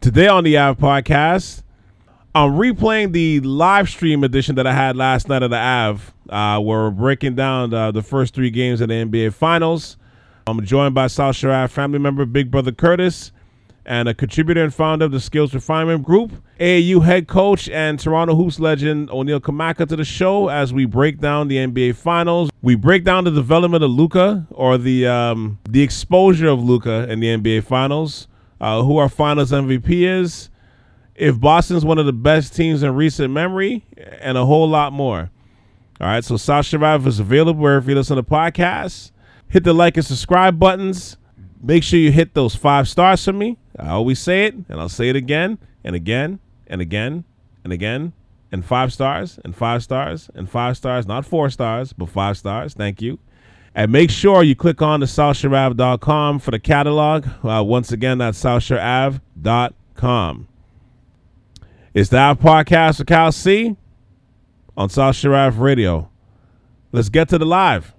Today on the Av Podcast, I'm replaying the live stream edition that I had last night of the Av, where we're breaking down the first three games of the NBA Finals. I'm joined by South Shore Ave family member Big Brother Curtis and a contributor and founder of the Skills Refinement Group, AAU head coach and Toronto Hoops legend O'Neal Kamaka to the show as we break down the NBA Finals. We break down the development of Luka, or the exposure of Luka in the NBA Finals, who our Finals MVP is, if Boston's one of the best teams in recent memory, and a whole lot more. All right, so South Shore Ave is available wherever you listen to podcasts. Hit the like and subscribe buttons. Make sure you hit those 5 stars for me. I always say it, and I'll say it again and again and again and again. And 5 stars and 5 stars and 5 stars. Not 4 stars, but 5 stars. Thank you. And make sure you click on to SouthShoreAve.com for the catalog. Once again, that's SouthShoreAve.com. It's the Av Podcast with Cal C on South Shore Ave Radio. Let's get to the live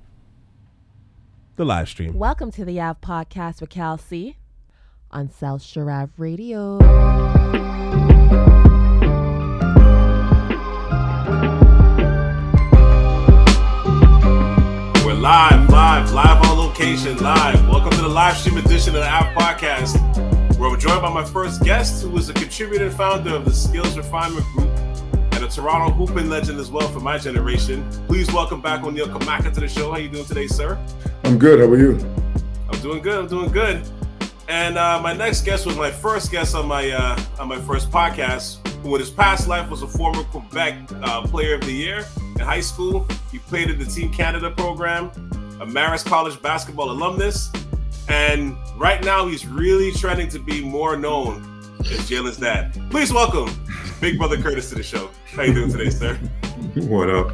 stream. Welcome to the Av Podcast with Cal C on South Shore Ave Radio. We're live on location, live. Welcome to the live stream edition of the Av Podcast, where we're joined by my first guest, who is a contributor and founder of the Skills Refinement Group and a Toronto hooping legend as well for my generation. Please welcome back O'Neal Kamaka to the show. How you doing today, sir? I'm good. How are you? I'm doing good. And my next guest was my first guest on my first podcast, who in his past life was a former Quebec Player of the Year in high school. He played in the Team Canada program, a Marist College basketball alumnus, and right now he's really trending to be more known as Jalen's dad. Please welcome Big Brother Curtis to the show. How you doing today, sir? What up?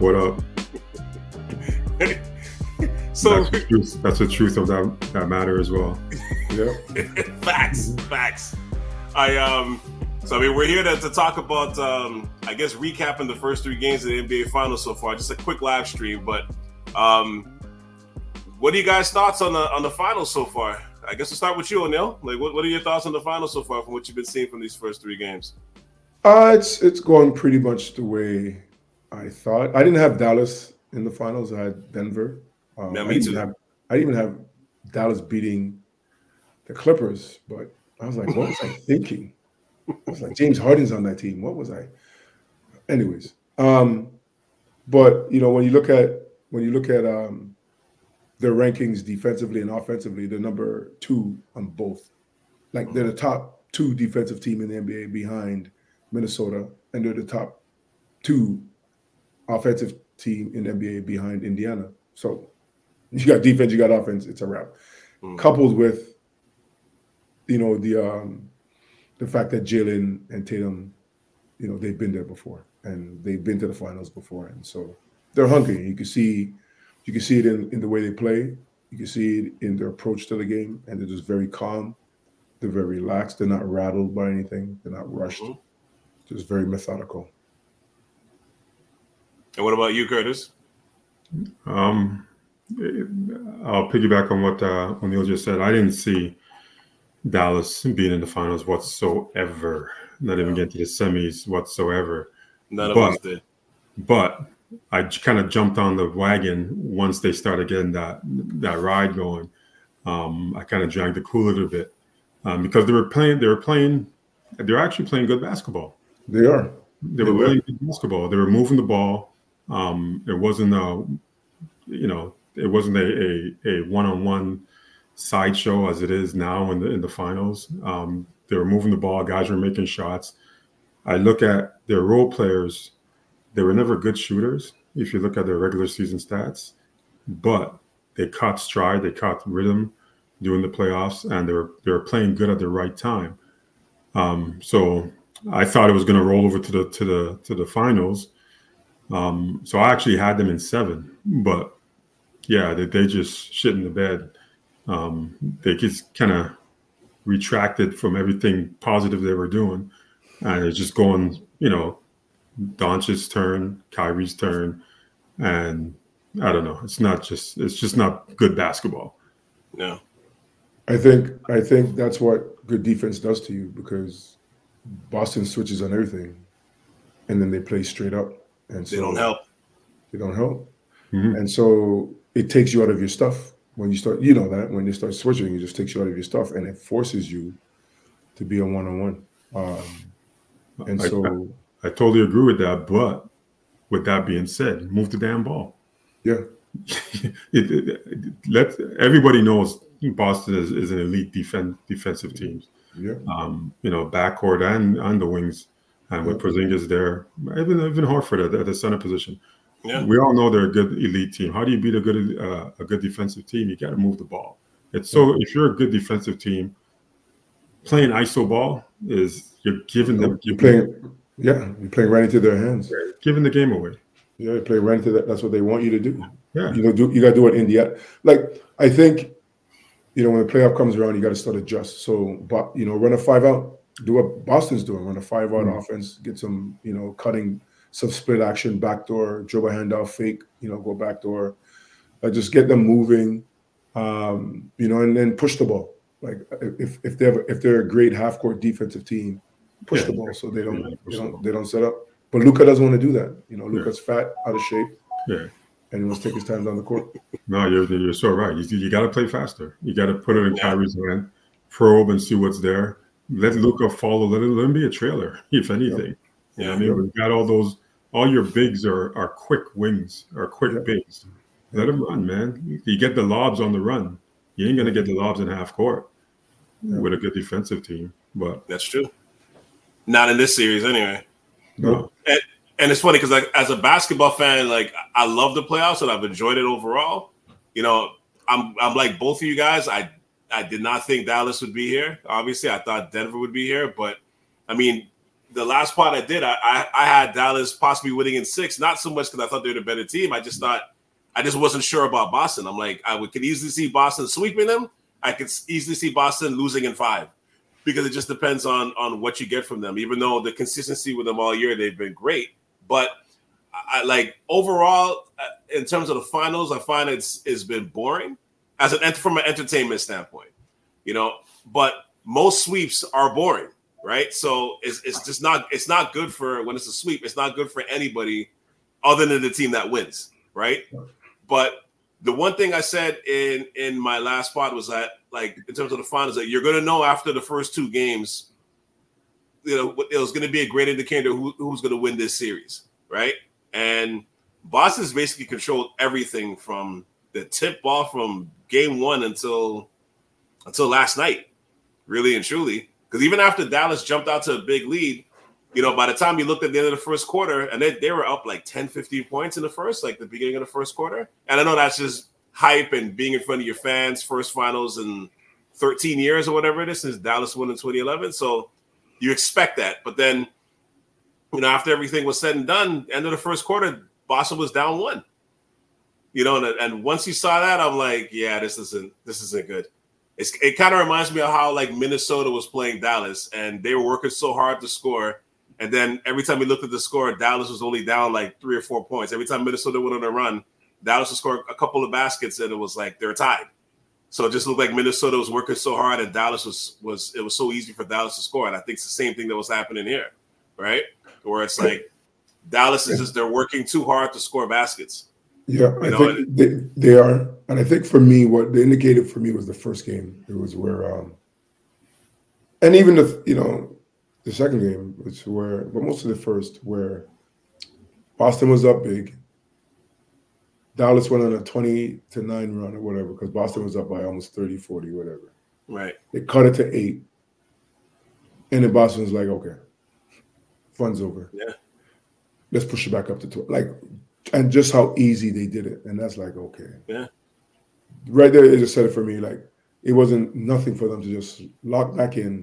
So that's the truth of that matter as well. Yeah. Facts. We're here to talk about recapping the first 3 games of the NBA Finals so far. Just a quick live stream, but what are you guys' thoughts on the finals so far? I guess we'll start with you, O'Neal. Like, what are your thoughts on the finals so far from what you've been seeing from these first 3 games? It's going pretty much the way I thought. I didn't have Dallas in the finals. I had Denver. Me too. I didn't even have Dallas beating the Clippers, but I was like, what was I thinking? I was like, James Harden's on that team. What was I? Anyways, but when you look at their rankings defensively and offensively, they're number 2 on both. Like, they're the top 2 defensive team in the NBA behind Minnesota, and they're the top 2 offensive team in the NBA behind Indiana. So you got defense, you got offense, it's a wrap. Coupled with, the fact that Jalen and Tatum, they've been there before and they've been to the finals before, and so they're hungry. You can see it in the way they play. You can see it in their approach to the game, and they're just very calm. They're very relaxed. They're not rattled by anything. They're not rushed. Just very methodical. And what about you, Curtis? I'll piggyback on what O'Neal just said. I didn't see Dallas being in the finals whatsoever. Not even getting to the semis whatsoever. None of us did. But I kind of jumped on the wagon once they started getting that ride going. I kind of drank the Kool a little bit because they were actually playing good basketball. They are. They were playing good basketball. They were moving the ball. It wasn't a one-on-one sideshow as it is now in the finals. They were moving the ball. Guys were making shots. I look at their role players. They were never good shooters if you look at their regular season stats, but they caught stride, they caught rhythm during the playoffs, and they were playing good at the right time. So I thought it was going to roll over to the finals. So I actually had them in 7, but yeah, they just shit in the bed. They just kind of retracted from everything positive they were doing, and it's just going, Doncic's turn, Kyrie's turn, and I don't know. It's just not good basketball. No. I think that's what good defense does to you, because Boston switches on everything, and then they play straight up, and so They don't help. They don't help, Mhm. and so it takes you out of your stuff when you start. You know that when you start switching, it just takes you out of your stuff, and it forces you to be a one-on-one. And so, I totally agree with that. But with that being said, move the damn ball. yeah, Let everybody knows Boston is an elite defensive team. yeah, Backcourt and the wings, and with Porzingis there, even Horford at the center position. Yeah. We all know they're a good elite team. How do you beat a good defensive team? You got to move the ball. If you're a good defensive team, playing iso ball is you're giving you're playing right into their hands, giving the game away. Yeah, you play right into that. That's what they want you to do. Yeah, you got to do it in the like. I think, when the playoff comes around, you got to start adjust. So, but run a 5-out, do what Boston's doing, run a 5-out offense, get some, cutting, some split action, backdoor, dribble handoff, fake, go backdoor, just get them moving, and then push the ball. Like if they're a great half court defensive team, push the ball so they don't set up. But Luka doesn't want to do that. Luka's fat, out of shape. Yeah. And he wants to take his time down the court. No, you're so right. You got to play faster. You got to put it in Kyrie's hand, probe and see what's there. Let Luka follow. Let him be a trailer, if anything. Yeah. We've got all your bigs are quick wings, are quick bigs. Let them run, man. You get the lobs on the run. You ain't gonna get the lobs in half court with a good defensive team. But that's true. Not in this series, anyway. No. And it's funny because, like, as a basketball fan, like, I love the playoffs and I've enjoyed it overall. I'm like both of you guys. I did not think Dallas would be here. Obviously, I thought Denver would be here. But, I mean, the last part I did, I had Dallas possibly winning in 6. Not so much because I thought they were the better team. I just wasn't sure about Boston. I'm like, could easily see Boston sweeping them. I could easily see Boston losing in 5. Because it just depends on what you get from them. Even though the consistency with them all year, they've been great. But I like overall, in terms of the finals, I find it's been boring from an entertainment standpoint, But most sweeps are boring, right? So it's not good for when it's a sweep. It's not good for anybody other than the team that wins, right? But the one thing I said in my last pod was that, like, in terms of the finals, that you're going to know after the first 2 games, it was going to be a great indicator who's going to win this series, right? And Boston's basically controlled everything from the tip ball from game 1 until last night, really and truly. Because even after Dallas jumped out to a big lead, by the time you looked at the end of the first quarter, and they were up like 10, 15 points in the first, like the beginning of the first quarter. And I know that's just hype and being in front of your fans, first finals in 13 years or whatever it is since Dallas won in 2011. So you expect that. But then, after everything was said and done, end of the first quarter, Boston was down 1. And once you saw that, I'm like, yeah, this isn't good. It kind of reminds me of how, like, Minnesota was playing Dallas and they were working so hard to score. And then every time we looked at the score, Dallas was only down like 3 or 4 points. Every time Minnesota went on a run, Dallas would score a couple of baskets and it was like they're tied. So it just looked like Minnesota was working so hard and Dallas it was so easy for Dallas to score. And I think it's the same thing that was happening here, right? Where it's like Dallas is just, they're working too hard to score baskets. Yeah, I think they are. And I think for me, what they indicated for me was the first game. It was where, and even the second game, but most of the first, where Boston was up big. Dallas went on a 20-9 run or whatever, because Boston was up by almost 30, 40, whatever. Right. They cut it to 8. And then Boston was like, okay, fun's over. Yeah. Let's push it back up to 12. And just how easy they did it. And that's like, okay. Yeah. Right there, it just said it for me. Like, it wasn't nothing for them to just lock back in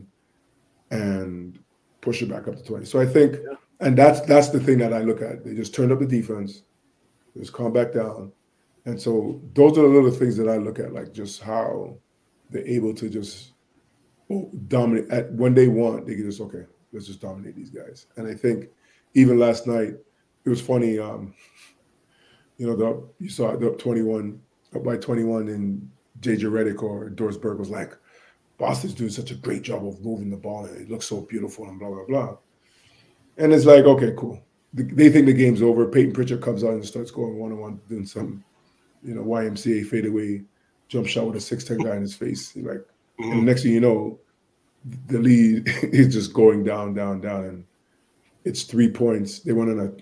and push it back up to 20. So I think, and that's the thing that I look at. They just turned up the defense. Just calm back down. And so those are the little things that I look at, like just how they're able to just dominate. When they want, they can just, okay, let's just dominate these guys. And I think even last night, it was funny, you saw it up by 21, and JJ Redick or Doris Burke was like, Boston's doing such a great job of moving the ball, and it looks so beautiful and blah, blah, blah. And it's like, okay, cool. They think the game's over. Peyton Pritchard comes out and starts going one-on-one, doing some, YMCA fadeaway jump shot with a 6'10" guy in his face. Like, and the next thing you know, the lead is just going down, down, down, and it's 3 points. They went on a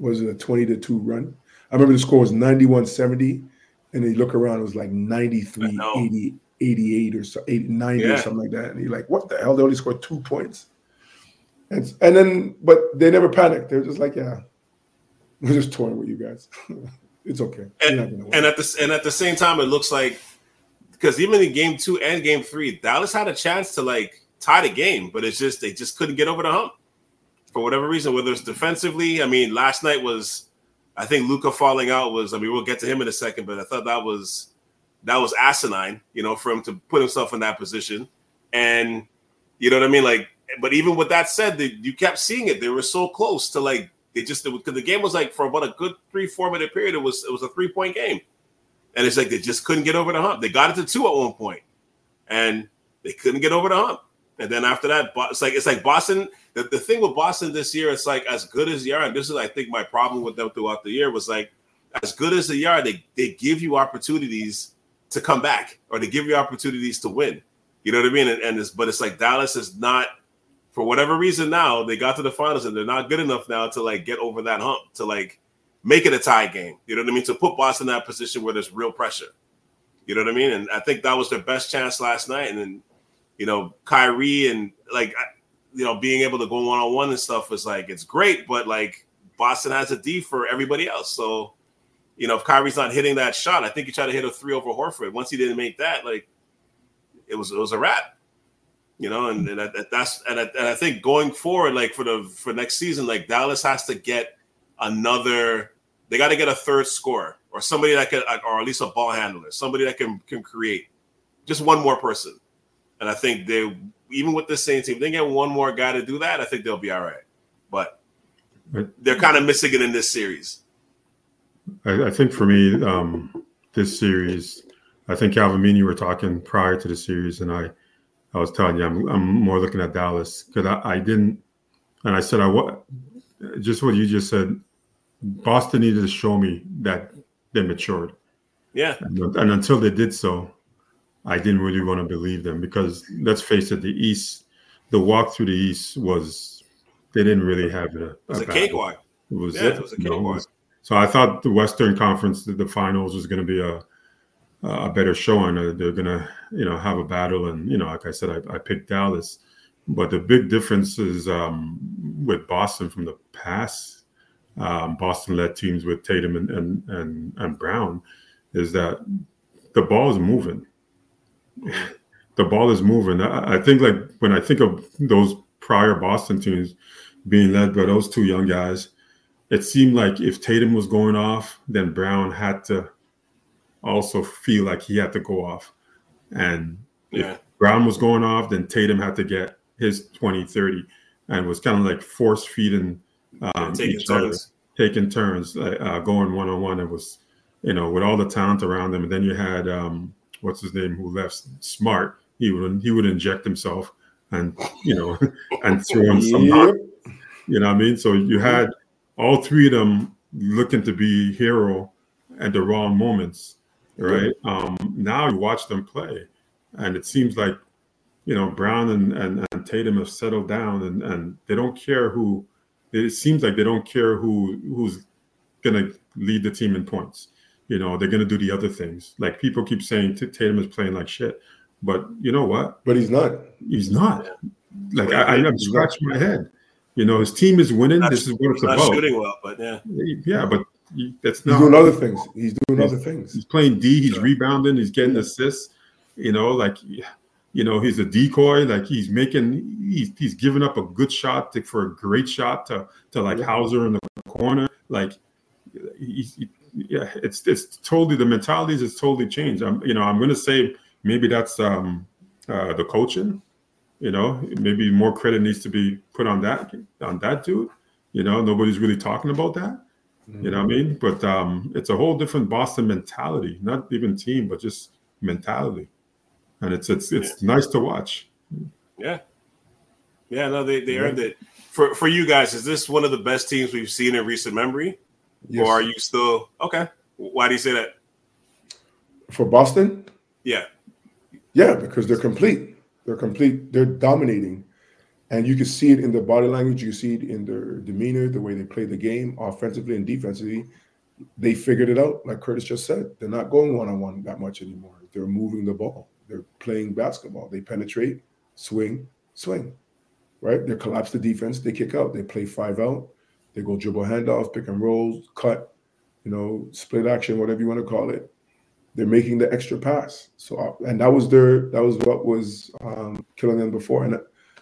20-2 run. I remember the score was 91-70, and they look around, it was like 93-88 or so, 90 or something like that. And you're like, what the hell? They only scored 2 points. And then, but they never panicked. They're just like, yeah, we're just toying with you guys. It's okay. And at the same time, it looks like, because even in game 2 and game 3, Dallas had a chance to like tie the game, but it's just they just couldn't get over the hump for whatever reason. Whether it's defensively, I mean, last night was, I think Luka falling out was, I mean, we'll get to him in a second, but I thought that was asinine, for him to put himself in that position. And you know what I mean? Like, but even with that said, you kept seeing it. They were so close to like, because the game was like for about a good 3-4 minute period, it was a 3-point game. And it's like they just couldn't get over the hump. They got it to 2 at one point, and they couldn't get over the hump. And then after that, it's like Boston. The thing with Boston this year, it's like as good as they are, and this is I think my problem with them throughout the year was like as good as they are, they give you opportunities to come back or they give you opportunities to win. You know what I mean? But it's like Dallas is not, for whatever reason now, they got to the finals and they're not good enough now to like get over that hump, to like make it a tie game. You know what I mean? To put Boston in that position where there's real pressure. You know what I mean? And I think that was their best chance last night. And then, Kyrie and like, being able to go one-on-one and stuff is like, it's great, but like Boston has a D for everybody else. So, if Kyrie's not hitting that shot, I think he tried to hit a 3 over Horford. Once he didn't make that, like it was a wrap, and I think going forward, like for next season, like Dallas has to get they got to get a third scorer or somebody that can, or at least a ball handler, somebody that can create, just one more person. And I think even with the same team, they get one more guy to do that, I think they'll be all right. But they're kind of missing it in this series. I think for me, this series, I think Calvin, me and you were talking prior to the series, and I was telling you I'm more looking at Dallas because I didn't, and I said just what you just said. Boston needed to show me that they matured. Yeah, and until they did so, I didn't really want to believe them because let's face it, the East, the walk through the East they didn't really have it was a cakewalk. It was a cakewalk. So I thought the Western Conference, the finals was going to be a better showing. They're going to, have a battle. And, like I said, I picked Dallas. But the big difference is with Boston from the past, Boston-led teams with Tatum and Brown, is that the ball is moving. The ball is moving. I think like when I think of those prior Boston teams being led by those 2 young guys, it seemed like if Tatum was going off, then Brown had to also feel like he had to go off. And if Brown was going off, then Tatum had to get his 20, 30 and was kind of like force feeding each other, taking turns, going one-on-one. It was, with all the talent around them. And then you had, what's his name, who left, Smart. He would inject himself and, and throw him some, you know what I mean? So you had all 3 of them looking to be hero at the wrong moments, right? Now you watch them play, and it seems like, Brown and Tatum have settled down, and they don't care who. It seems like they don't care who's going to lead the team in points. They're going to do the other things. Like people keep saying Tatum is playing like shit, but you know what? But he's not. He's not. Like I'm scratching my head. His team is winning. This is what it's about. Not shooting well, but yeah, but that's not. He's doing other things. He's doing other things. He's playing D. He's rebounding. He's getting assists. He's a decoy. Like he's giving up a good shot for a great shot to like Hauser in the corner. Like it's totally, the mentalities is totally changed. I'm going to say maybe that's the coaching. Maybe more credit needs to be put on that dude. Nobody's really talking about that. You know what I mean? But it's a whole different Boston mentality, not even team, but just mentality. and it's nice to watch. Yeah. No, they earned it. For you guys, is this one of the best teams we've seen in recent memory? Yes. Or are you still okay? Why do you say that? For Boston? Yeah. Yeah, because they're complete. They're complete. They're dominating. And you can see it in their body language. You see it in their demeanor, the way they play the game, offensively and defensively. They figured it out, like Curtis just said. They're not going one-on-one that much anymore. They're moving the ball. They're playing basketball. They penetrate, swing, right? They collapse the defense. They kick out. They play 5 out. They go dribble handoff, pick and roll, cut, split action, whatever you want to call it. They're making the extra pass. So, and that was what was killing them before. And,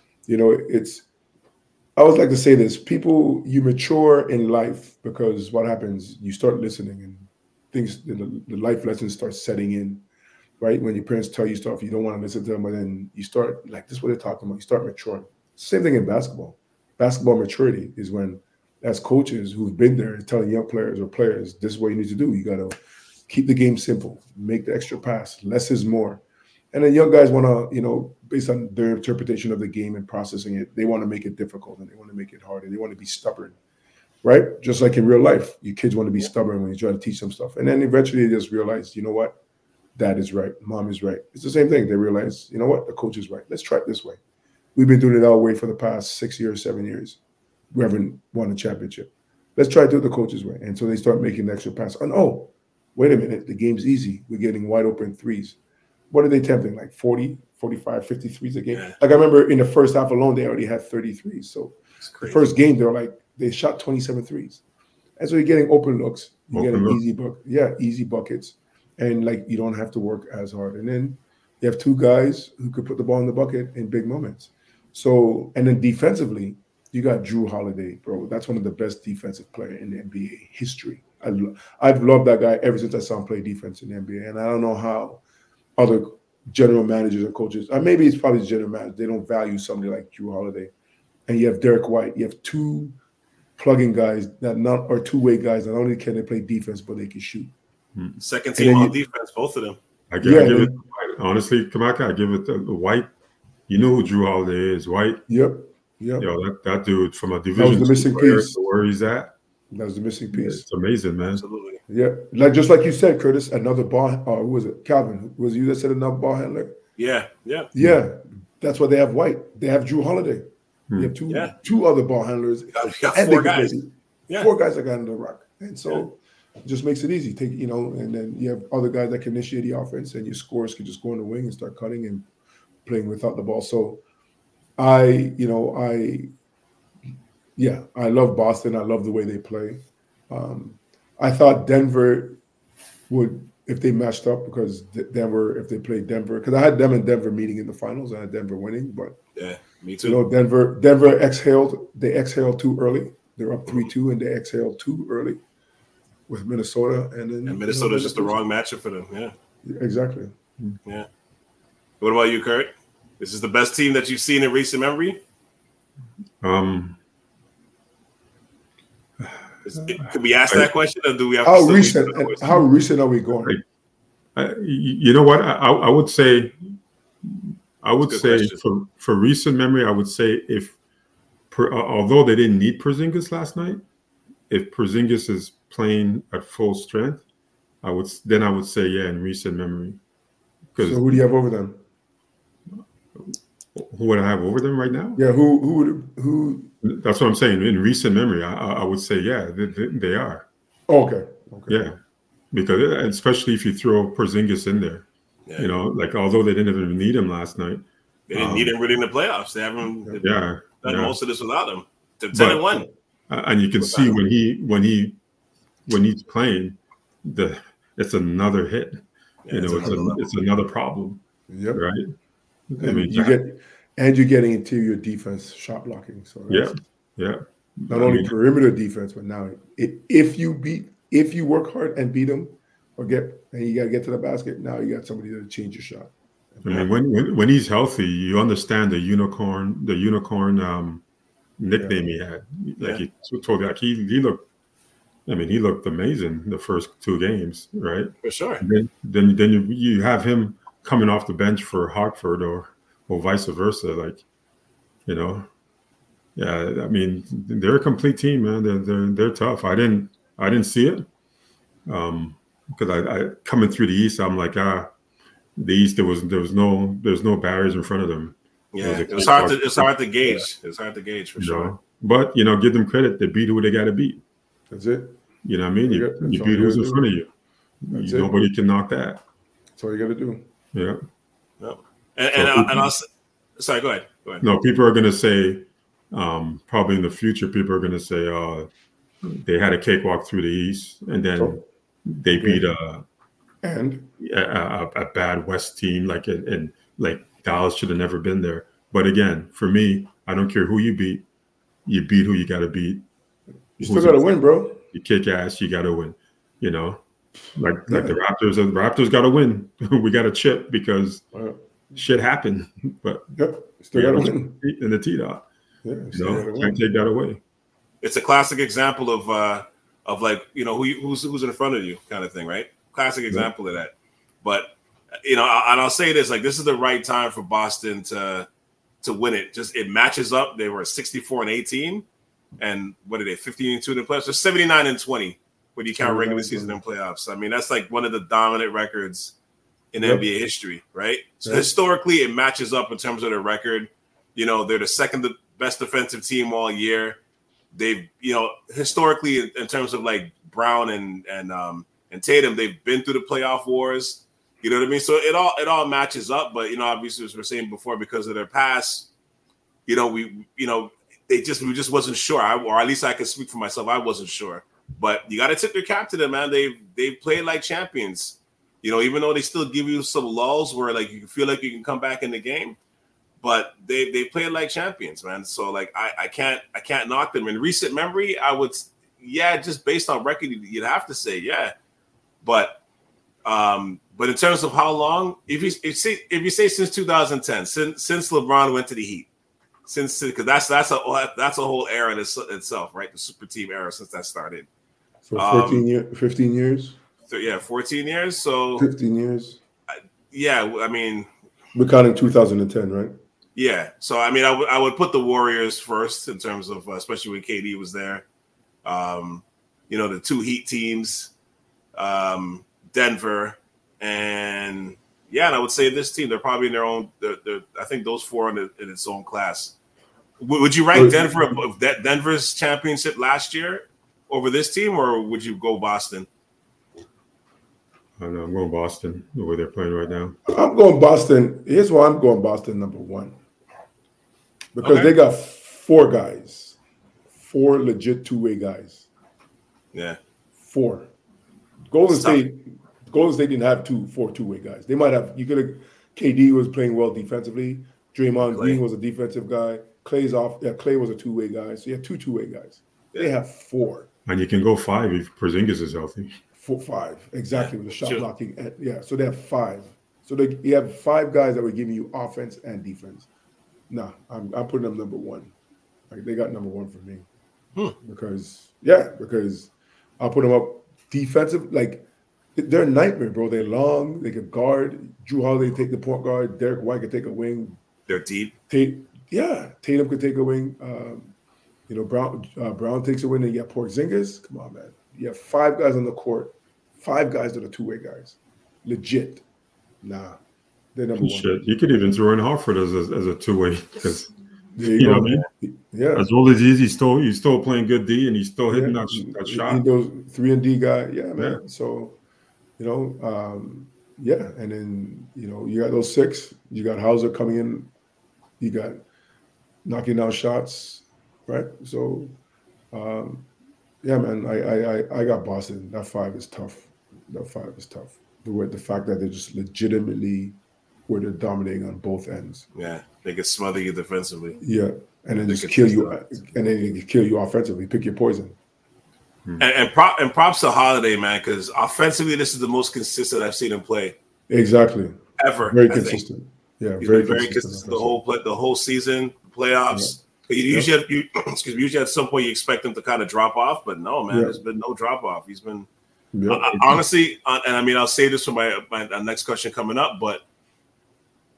I always like to say this, you mature in life because what happens, you start listening and things, the life lessons start setting in, right? When your parents tell you stuff, you don't want to listen to them, but then you start, like, this is what they're talking about. You start maturing. Same thing in basketball. Basketball maturity is when, as coaches who've been there, telling young players or players, this is what you need to do. You got to keep the game simple, make the extra pass, less is more. And then young guys want to, based on their interpretation of the game and processing it, they want to make it difficult and they want to make it harder. They want to be stubborn, right? Just like in real life, your kids want to be stubborn when you try to teach them stuff. And then eventually they just realize, you know what? Dad is right. Mom is right. It's the same thing. They realize, you know what? The coach is right. Let's try it this way. We've been doing it our way for the past 6 years, 7 years. We haven't won a championship. Let's try to do it the coach's way. And so they start making the extra pass. And wait a minute. The game's easy. We're getting wide open threes. What are they attempting? Like 40, 45, 50 threes a game? Yeah. Like I remember in the first half alone, they already had 30 threes. So the first game, they shot 27 threes. And so you're getting open looks. You're getting easy buckets. And you don't have to work as hard. And then you have 2 guys who could put the ball in the bucket in big moments. So, and then defensively, you got Jrue Holiday, bro. That's one of the best defensive players in the NBA history. I've loved that guy ever since I saw him play defense in the NBA. And I don't know how other general managers and coaches, maybe it's probably the general manager, they don't value somebody like Jrue Holiday. And you have Derek White. You have 2 plug-in guys or two-way guys. Not only can they play defense, but they can shoot. Second team on defense, both of them. I give it honestly, Kamaka, I give it to White. You know who Jrue Holiday is, White? Yep. That dude from a division. That was the missing piece. Where he's at. That was the missing piece. Yeah, it's amazing, man. Absolutely. Yeah, just like you said, Curtis, another ball. Who was it? Calvin. Was it you that said another ball handler? Yeah. That's why they have White. They have Jrue Holiday. They have two other ball handlers. You got 4 guys. 4 guys that got in the rock, and so it just makes it easy. And then you have other guys that can initiate the offense, and your scorers can just go in the wing and start cutting and playing without the ball. So I love Boston. I love the way they play. I thought Denver would, if they matched up, because Denver, if they played Denver, because I had them and Denver meeting in the finals. I had Denver winning, but yeah, me too. Denver exhaled. They exhaled too early. They're up 3-2, and they exhaled too early with Minnesota, and Minnesota's just the wrong matchup for them. Yeah, exactly. Yeah. What about you, Kurt? This is the best team that you've seen in recent memory? Could we ask that question, or do we have how recent are we going? You know what? I would say for recent memory, I would say although they didn't need Porzingis last night, if Porzingis is playing at full strength, I would say in recent memory. So who do you have over them? Who would I have over them right now? Yeah, who? That's what I'm saying. In recent memory, I would say, they are. Okay. Yeah, because especially if you throw Porzingis in there, although they didn't even need him last night, they didn't need him really in the playoffs. They haven't done most of this without him. They're 10-1, and you can see when he's playing, it's another hit. Yeah, it's another problem. Yep. Right. You're getting interior defense shot blocking. So not only perimeter defense, but now if you work hard and beat them, and you got to get to the basket. Now you got somebody to change your shot. I mean, when he's healthy, you understand the unicorn nickname he had. He told that he looked. I mean, he looked amazing the first 2 games, right? For sure. Then you have him coming off the bench for Hartford or vice versa. Like, you know, yeah, I mean, they're a complete team, man. They're tough. I didn't see it because I coming through the East, I'm like, the East, there's no barriers in front of them. Yeah, it's hard to gauge. Yeah. It's hard to gauge for sure. Know? But give them credit. They beat who they got to beat. That's it. You know what I mean? You beat who's in front of you. Nobody can knock that. That's all you got to do. Yeah. No. And I'll sorry. Go ahead. No, people are going to say, probably in the future, people are going to say, they had a cakewalk through the East, and then they beat a bad West team, and Dallas should have never been there. But again, for me, I don't care who you beat. You beat who you got to beat. You still got to win, bro. You kick ass. You got to win. You know, like the Raptors. The Raptors got to win. We got to chip because shit happened. But still got to win in the T-Dot. Yeah, can't take that away. It's a classic example of like, you know, who's in front of you kind of thing, right? Classic example of that. But you know, and I'll say this: like, this is the right time for Boston to win it. Just it matches up. They were 64-18, and what are they? 15-2 in the playoffs. They're 79-20 when you count regular season and playoffs. I mean, that's like one of the dominant records in NBA history, right? So historically, it matches up in terms of their record. You know, they're the second best defensive team all year. They've, you know, historically in terms of like Brown and Tatum, they've been through the playoff wars. You know what I mean? So it all matches up, but you know, obviously, as we're saying before, because of their past, you know, we just wasn't sure. Or at least I can speak for myself. I wasn't sure, but you got to tip your cap to them, man. They've played like champions. You know, even though they still give you some lulls where like you feel like you can come back in the game, but they played like champions, man. So like I can't knock them. In recent memory, I would, just based on record, you'd have to say but in terms of how long, if you say since 2010, since LeBron went to the Heat, because that's a whole era in itself, right? The super team era since that started. So 15 years. So 14 years. So 15 years. I mean, we're counting 2010, right? Yeah. So I mean, I would put the Warriors first in terms of, especially when KD was there. You know, the two Heat teams, Denver. And I would say this team, they're probably in their own. I think those four in its own class. Would you rank Denver above Denver's championship last year over this team, or would you go Boston? I know, I'm going Boston the way they're playing right now. I'm going Boston. Here's why I'm going Boston number one. Because they got four legit two-way guys. Yeah, 4. Golden State didn't have four two-way guys. They might have. KD was playing well defensively. Draymond Green was a defensive guy. Clay was a two-way guy. So you have two-way guys. They have 4. And you can go 5 if Porzingis is healthy. 5, exactly, with the shot blocking. So they have 5. So you have 5 guys that were giving you offense and defense. No, I'm putting them number 1. Like, they got number 1 for me. Because I'll put them up defensive. Like, they're a nightmare, bro. They're long. They can guard. Drew Holiday take the point guard. Derek White can take a wing. They're deep. Tatum could take a wing. You know, Brown takes a wing. And you got Porzingis. Come on, man. You have 5 guys on the court. 5 guys that are two-way guys. Legit. Nah. They're number 1. Shit. You could even throw in Hartford as a two-way. Because, you know what I mean? Yeah. As old as he is, he's still playing good D, and he's still hitting that shot. He goes 3-and-D guy. Yeah, man. Yeah. So, you know, and then, you know, you got those 6. You got Hauser coming in. You got knocking down shots, right? So, man, I got Boston. That 5 is tough. The fact that they're just legitimately where they're dominating on both ends. Yeah, they can smother you defensively. Yeah, and then just kill you, and then they can kill you offensively. Pick your poison. And props to Holiday, man, because offensively, this is the most consistent I've seen him play. Exactly. Ever. Very consistent. Yeah, he's very consistent the whole season, playoffs. Yeah. Usually at some point you expect him to kind of drop off, but no, man, there's been no drop off. He's been honestly, and I mean, I'll say this for my next question coming up, but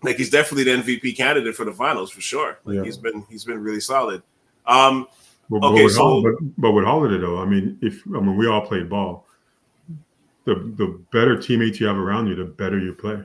like he's definitely the MVP candidate for the finals for sure. Like he's been really solid. But with Holiday though, I mean, we all played ball. The better teammates you have around you, the better you play.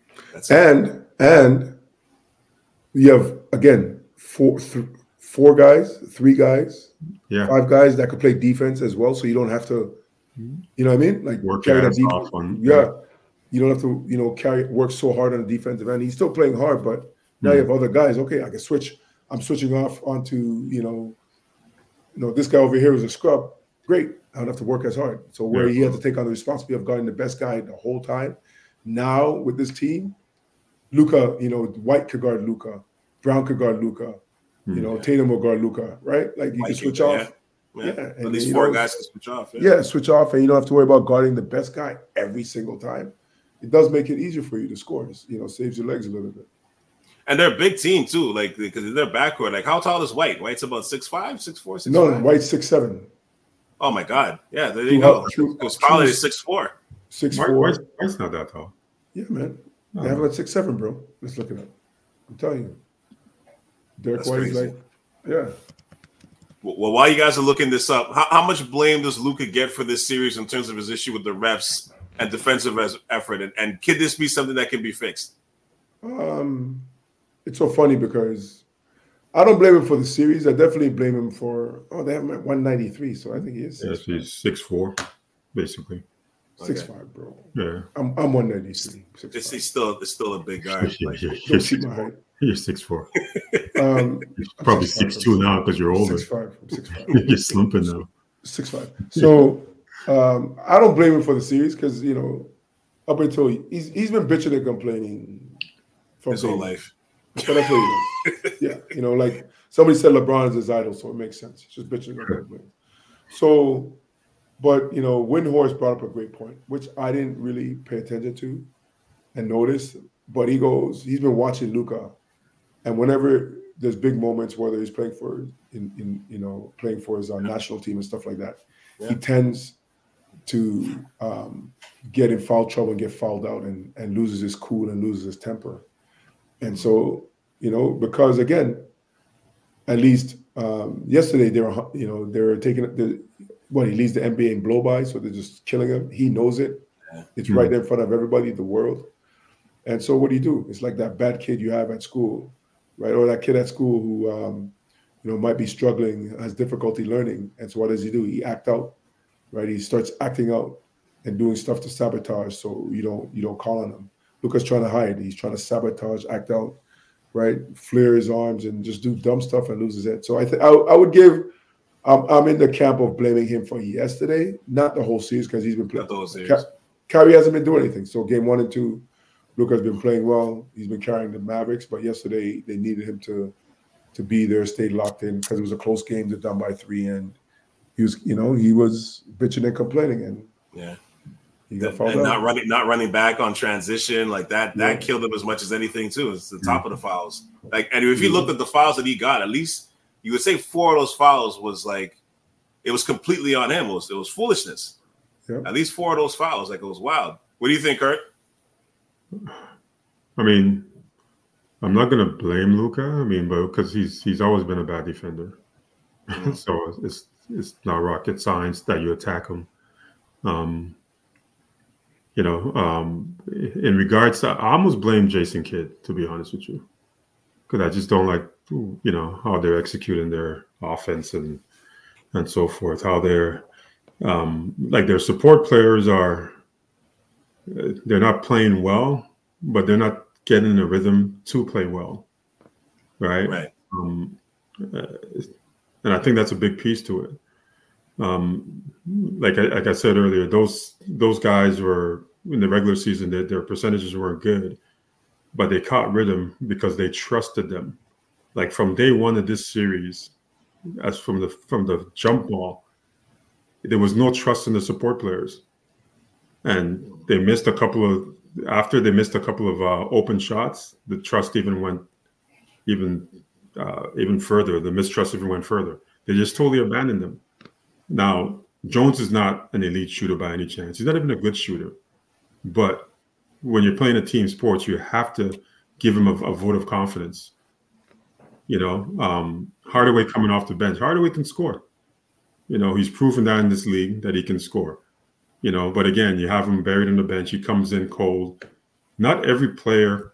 And you have again three guys, 5 guys that could play defense as well. So you don't have to, you know what I mean? Like carry that defense. You don't have to, work so hard on the defensive end. He's still playing hard, but now you have other guys. Okay, I can switch. I'm switching off onto, this guy over here is a scrub. Great. I don't have to work as hard. So where he had to take on the responsibility of guarding the best guy the whole time. Now with this team, Luka, White could guard Luka. Brown could guard Luka. Tatum will guard Luka, right? Like you can switch off. Yeah. At least 4 guys can switch off. Switch off, and you don't have to worry about guarding the best guy every single time. It does make it easier for you to score. Saves your legs a little bit. And they're a big team too, like because they're backcourt. Like how tall is White? White's about 6'5", 6'4", 6'5"? No, White's 6'7". Oh my God! Yeah, there you go. Because Pollard is 6'4". 6'4". White's not that tall. Yeah, man. They have him at 6'7", bro. Let's look it up. I'm telling you. Derek White is like, Well, while you guys are looking this up, how much blame does Luka get for this series in terms of his issue with the refs and defensive effort? And can this be something that can be fixed? It's so funny because I don't blame him for the series. I definitely blame him for they have him at 193, so I think he is. Yes, he's 6'4", basically. 6'5", bro. Yeah, I'm 193. It's still a big guy. Like, you're don't see my height. You're 6'4". You're probably 6'2" now because you're older. 6'5". I'm 6'5". You're slumping now. 6'5". So I don't blame him for the series because up until he's been bitching and complaining from his whole life. But that's what he does. Like somebody said LeBron is his idol, so it makes sense. He's just bitching and complaining. So, but Windhorst brought up a great point, which I didn't really pay attention to and notice. But he's been watching Luka, and whenever there's big moments, whether he's playing for playing for his national team and stuff like that, he tends to get in foul trouble and get fouled out and loses his cool and loses his temper. And so, because again, at least yesterday they were taking he leads the NBA in blow by, so they're just killing him. He knows it. It's right there in front of everybody in the world. And so what do? It's like that bad kid you have at school, right? Or that kid at school who, might be struggling, has difficulty learning. And so what does he do? He act out, right? He starts acting out and doing stuff to sabotage so you don't call on him. Luka's trying to hide. He's trying to sabotage, act out, right? Flare his arms and just do dumb stuff and lose his head. So I would give. I'm in the camp of blaming him for yesterday, not the whole series because he's been playing. Kyrie hasn't been doing anything. So game 1 and 2, Luka's been playing well. He's been carrying the Mavericks, but yesterday they needed him to be there, stay locked in because it was a close game. They're down by 3, and he was bitching and complaining, and he got fouled out. Not running back on transition like that. That killed him as much as anything too. It's the top of the fouls. Like, and if you looked at the fouls that he got, at least you would say 4 of those fouls was like it was completely on him. It was foolishness. Yep. At least 4 of those fouls, like it was wild. What do you think, Kurt? I mean, I'm not gonna blame Luka. I mean, but because he's always been a bad defender, so it's not rocket science that you attack him. In regards to, I almost blame Jason Kidd, to be honest with you, because I just don't like how they're executing their offense and so forth. How they're their support players they're not playing well, but they're not getting the rhythm to play well, right? Right. And I think that's a big piece to it. Like I said earlier, those guys were in the regular season, their percentages weren't good, but they caught rhythm because they trusted them. Like from day 1 of this series, as from the jump ball, there was no trust in the support players, and they missed a couple of open shots. The trust even went even further. The mistrust even went further. They just totally abandoned them. Now, Jones is not an elite shooter by any chance. He's not even a good shooter. But when you're playing a team sport, you have to give him a vote of confidence. Hardaway coming off the bench. Hardaway can score. He's proven that in this league that he can score. But again, you have him buried on the bench. He comes in cold. Not every player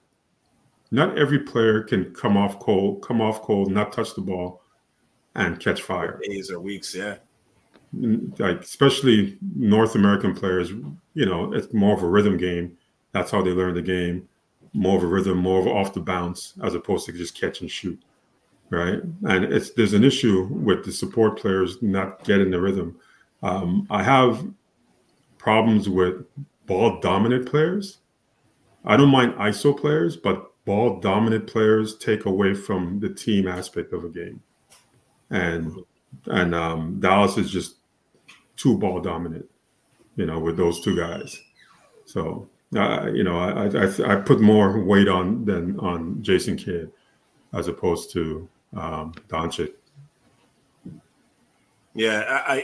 can come off cold, not touch the ball, and catch fire. Days or weeks, yeah. Like especially North American players, it's more of a rhythm game. That's how they learn the game. More of a rhythm, more of off the bounce, as opposed to just catch and shoot. Right, and there's an issue with the support players not getting the rhythm. I have problems with ball dominant players. I don't mind ISO players, but ball dominant players take away from the team aspect of a game. And Dallas is just too ball dominant, with those two guys. So I put more weight on Jason Kidd as opposed to Doncic. Yeah,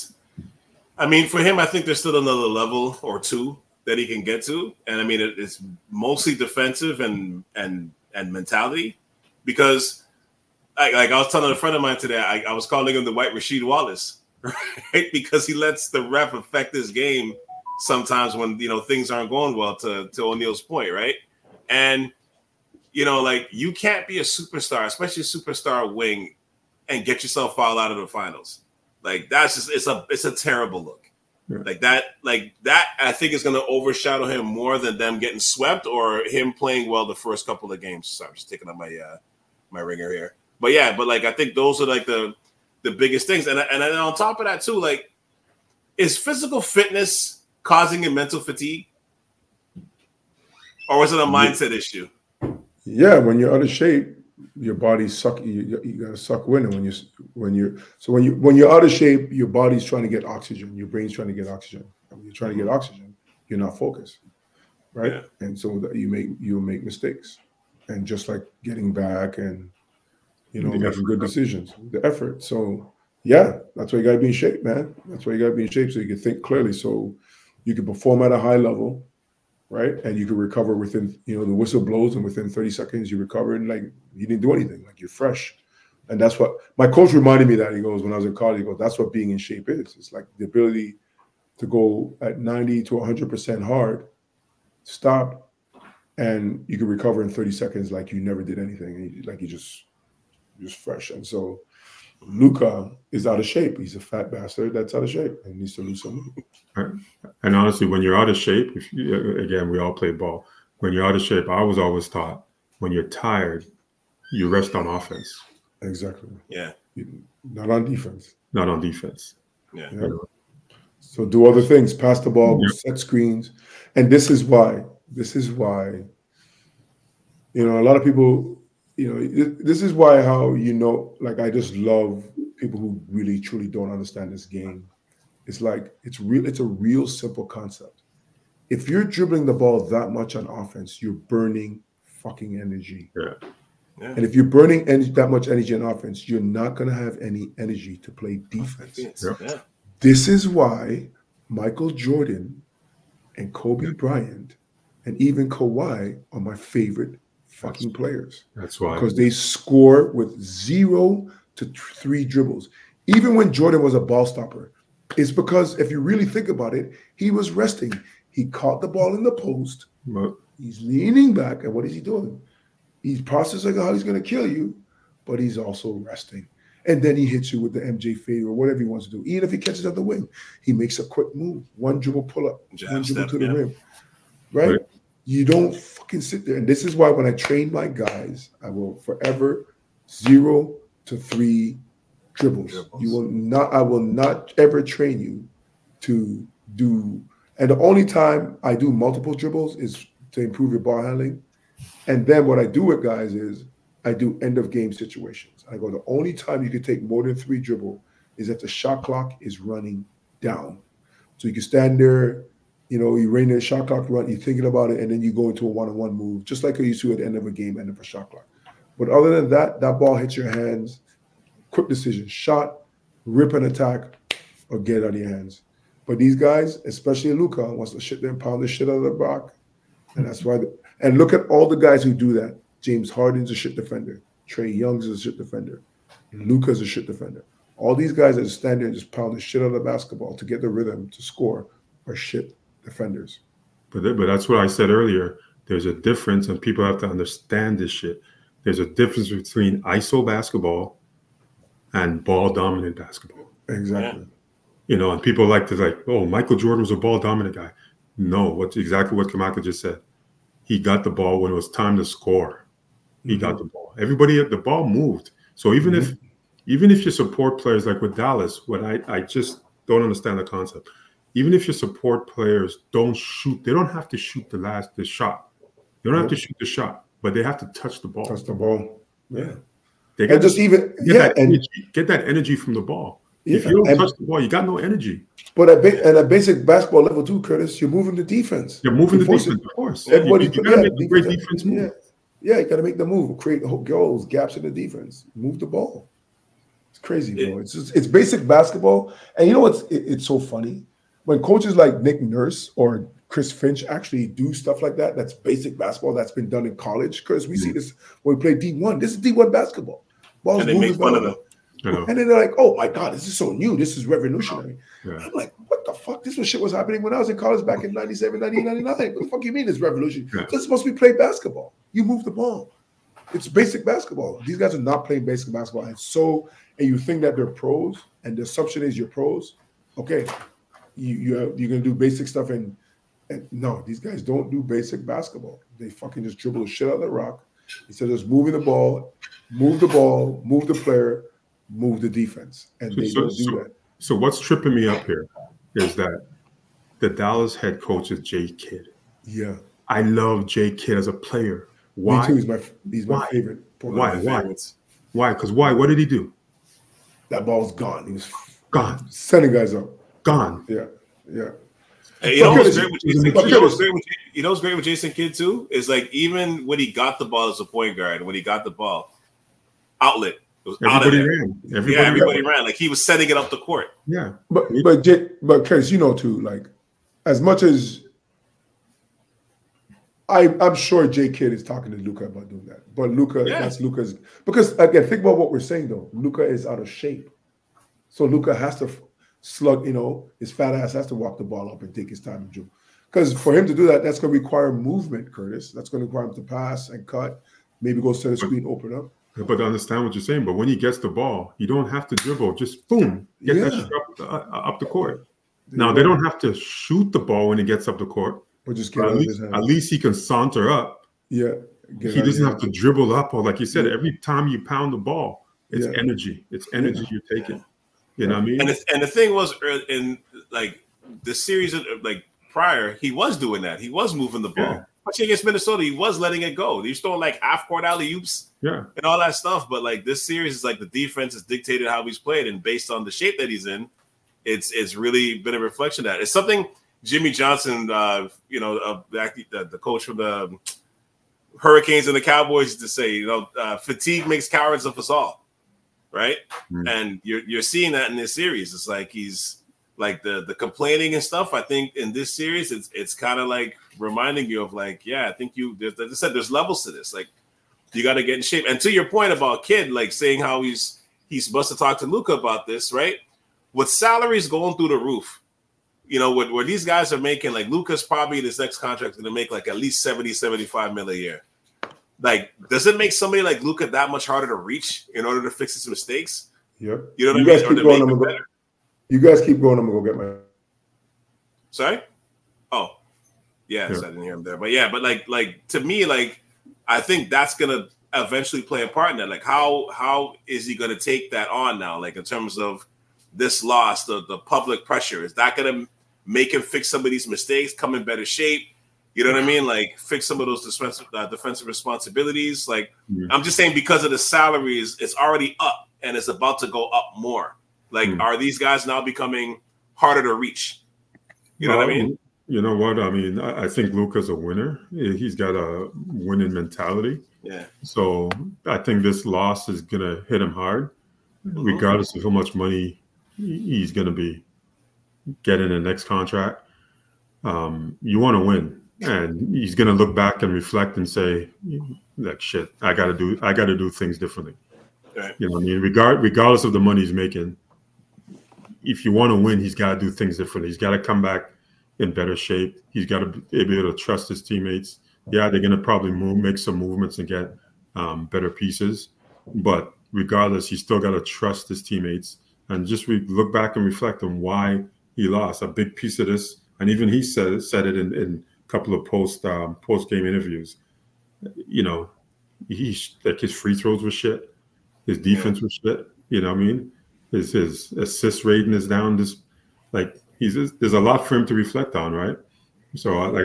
for him, I think there's still another level or two that he can get to, and it's mostly defensive and mentality, because like I was telling a friend of mine today, I was calling him the white Rasheed Wallace, right? Because he lets the ref affect his game sometimes when things aren't going well. To O'Neal's point, right? And you can't be a superstar, especially a superstar wing, and get yourself fouled out of the finals. Like that's just it's a terrible look. Yeah. Like that I think is going to overshadow him more than them getting swept or him playing well the first couple of games. Sorry, I'm just taking up my ringer here. But I think those are like the biggest things. And then on top of that too, like, is physical fitness causing him mental fatigue, or is it a mindset issue? Yeah, when you're out of shape, your body suck. You gotta suck wind. And when you're out of shape, your body's trying to get oxygen. Your brain's trying to get oxygen. And when you're trying to get oxygen, you're not focused, right? Yeah. And so you'll make mistakes. And just like getting back and making good decisions, the effort. So yeah, that's why you gotta be in shape, man. That's why you gotta be in shape so you can think clearly, so you can perform at a high level. Right. And you can recover within, the whistle blows and within 30 seconds you recover and like you didn't do anything, like you're fresh. And that's what my coach reminded me that. He goes, when I was in college, he goes, that's what being in shape is. It's like the ability to go at 90 to 100% hard, stop, and you can recover in 30 seconds like you never did anything. Like you're just fresh. And so Luka is out of shape. He's a fat bastard that's out of shape and needs to lose some weight. Right. And honestly, when you're out of shape, again, we all play ball. When you're out of shape, I was always taught when you're tired, you rest on offense. Exactly. Yeah. Not on defense. Not on defense. Yeah. So do other things, pass the ball, set screens. And this is why, a lot of people, this is why like I just love people who really, truly don't understand this game. It's like, it's a real simple concept. If you're dribbling the ball that much on offense, you're burning fucking energy. Yeah. Yeah. And if you're burning that much energy on offense, you're not going to have any energy to play defense. Yeah. This is why Michael Jordan and Kobe Bryant and even Kawhi are my favorite fucking players. That's why. Because they score with 0 to 3 dribbles. Even when Jordan was a ball stopper, it's because if you really think about it, he was resting. He caught the ball in the post. He's leaning back. And what is he doing? He's processing how he's going to kill you, but he's also resting. And then he hits you with the MJ fade or whatever he wants to do. Even if he catches at the wing, he makes a quick move. One dribble pull up, one dribble to the rim. Right? You don't fucking sit there. And this is why when I train my guys, I will forever 0 to 3 dribbles. I will not ever train you to do. And the only time I do multiple dribbles is to improve your ball handling. And then what I do with guys is I do end of game situations. I go, the only time you can take more than 3 dribble is if the shot clock is running down. So you can stand there, you rein the shot clock run, you're thinking about it, and then you go into a one-on-one move, just like I used to at the end of a game, end of a shot clock. But other than that, that ball hits your hands, quick decision, shot, rip an attack, or get it out of your hands. But these guys, especially Luka, wants to sit there and pound the shit out of the block. And that's why And look at all the guys who do that. James Harden's a shit defender. Trae Young's a shit defender. Luka's a shit defender. All these guys that stand there and just pound the shit out of the basketball to get the rhythm to score are shit defenders. But that's what I said earlier. There's a difference, and people have to understand this shit. There's a difference between ISO basketball and ball-dominant basketball. Exactly. You know, and people like to oh, Michael Jordan was a ball-dominant guy. No, what's exactly what Kamaka just said. He got the ball when it was time to score. He got the ball. Everybody at the ball moved. So even if you support players like with Dallas, what I just don't understand the concept. Even if you support players don't shoot, they don't have to shoot the shot. They don't have to shoot the shot, but they have to touch the ball. Touch the ball. Yeah. They got get that energy from the ball. Yeah, if you don't touch the ball, you got no energy. But at a basic basketball level too, Curtis, you're moving the defense. You're moving the defense, of course. Everybody, you got to make a great defense move. Yeah, you got to make the move, create goals, gaps in the defense, move the ball. It's crazy, bro. It's basic basketball. And you know what's it's so funny? When coaches like Nick Nurse or Chris Finch actually do stuff like that, that's basic basketball that's been done in college. Because we see this when we play D1. This is D1 basketball. Balls and they make fun of them. And then they're like, oh my God, this is so new. This is revolutionary. Yeah. I'm like, what the fuck? This was shit was happening when I was in college back in 97, 98, 99. What the fuck you mean it's revolution? Yeah. This is supposed to be play basketball. You move the ball. It's basic basketball. These guys are not playing basic basketball. And you think that they're pros, and the assumption is you're pros. Okay, you're gonna do basic stuff, and no, these guys don't do basic basketball. They fucking just dribble the shit out of the rock instead of just moving the ball, move the player, move the defense, and they don't do that. So what's tripping me up here is that the Dallas head coach is Jay Kidd. Yeah, I love Jay Kidd as a player. Why? Me too. He's my favorite. Why? Why? Because why? What did he do? That ball's gone. He was Gone. Sending guys up. Gone. Yeah. Hey, you know what's great with Jason Kidd too is like even when he got the ball as a point guard, when he got the ball, outlet. It was Everybody out of ran. Everybody ran. Like he was setting it up the court. Yeah. But Chris, you know too, like as much as I'm sure Jay Kidd is talking to Luka about doing that. But that's Luka's because again, think about what we're saying though. Luka is out of shape. So Luka has to slug, his fat ass has to walk the ball up and take his time and dribble. Because for him to do that, that's going to require movement, Curtis. That's going to require him to pass and cut, maybe go set a screen, open up. But I understand what you're saying. But when he gets the ball, you don't have to dribble. Just boom, get that shot up the court. Now, they don't have to shoot the ball when he gets up the court. Or just get at least he can saunter up. Yeah. He doesn't have to dribble up. Or like you said, every time you pound the ball, it's energy. It's energy you're taking. You know what I mean? And the thing was, in like the series like prior, he was doing that. He was moving the ball. Yeah. Especially against Minnesota, he was letting it go. He was throwing like half-court alley-oops and all that stuff. But like this series is like the defense has dictated how he's played, and based on the shape that he's in, it's really been a reflection of that. It's something Jimmy Johnson, the coach from the Hurricanes and the Cowboys, used to say, fatigue makes cowards of us all. Right. Mm-hmm. And you're seeing that in this series. It's like he's like the complaining and stuff. I think in this series, it's kind of like reminding you of like, I think as I said, there's levels to this. Like you got to get in shape. And to your point about Kidd, like saying how he's supposed to talk to Luka about this, right? With salaries going through the roof, where these guys are making, like Luka's probably this next contract going to make like at least 70, 75 mil a year. Like, does it make somebody like Luka that much harder to reach in order to fix his mistakes? Yep. You know what I mean? You guys keep going. I'm gonna go get my. Sorry. Oh, yes, I didn't hear him there, but like to me, like I think that's gonna eventually play a part in that. Like, how is he gonna take that on now? Like in terms of this loss, the public pressure, is that gonna make him fix some of these mistakes, come in better shape? You know what I mean? Like fix some of those defensive responsibilities. Like I'm just saying because of the salaries, it's already up and it's about to go up more. Like are these guys now becoming harder to reach? You know what I mean? You know what? I mean, I think Luka's a winner. He's got a winning mentality. Yeah. So I think this loss is going to hit him hard, regardless of how much money he's going to be getting in the next contract. You want to win. and he's going to look back and reflect and say, like, shit, I got to do things differently. Right. You know what I mean? Regardless of the money he's making, if you want to win, he's got to do things differently. He's got to come back in better shape. He's got to be able to trust his teammates. Yeah, they're going to probably make some movements and get better pieces. But regardless, he's still got to trust his teammates and just look back and reflect on why he lost. A big piece of this, and even he said it in a couple of post-game interviews. You know, his free throws were shit. His defense was shit. You know what I mean? His assist rating is down. There's a lot for him to reflect on, right? So I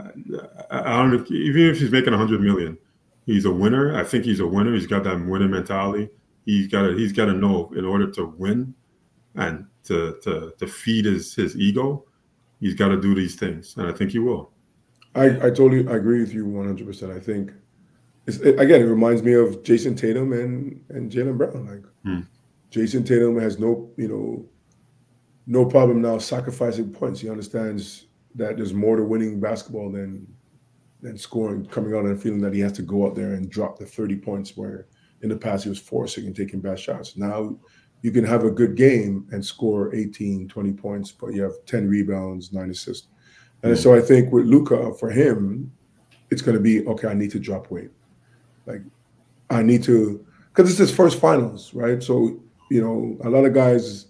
don't know, even if he's making $100 million, he's a winner. I think he's a winner. He's got that winning mentality. He's got to know, in order to win and to feed his ego, he's got to do these things, and I think he will. I totally agree with you 100%. I think it reminds me of Jason Tatum and Jaylen Brown. Jason Tatum has no problem now sacrificing points. He understands that there's more to winning basketball than scoring, coming out and feeling that he has to go out there and drop the 30 points where in the past he was forcing and taking bad shots. Now you can have a good game and score 18, 20 points, but you have 10 rebounds, 9 assists. And so I think with Luka, for him, it's going to be, okay, I need to drop weight. Like, I need to, because it's his first finals, right? So, you know, a lot of guys,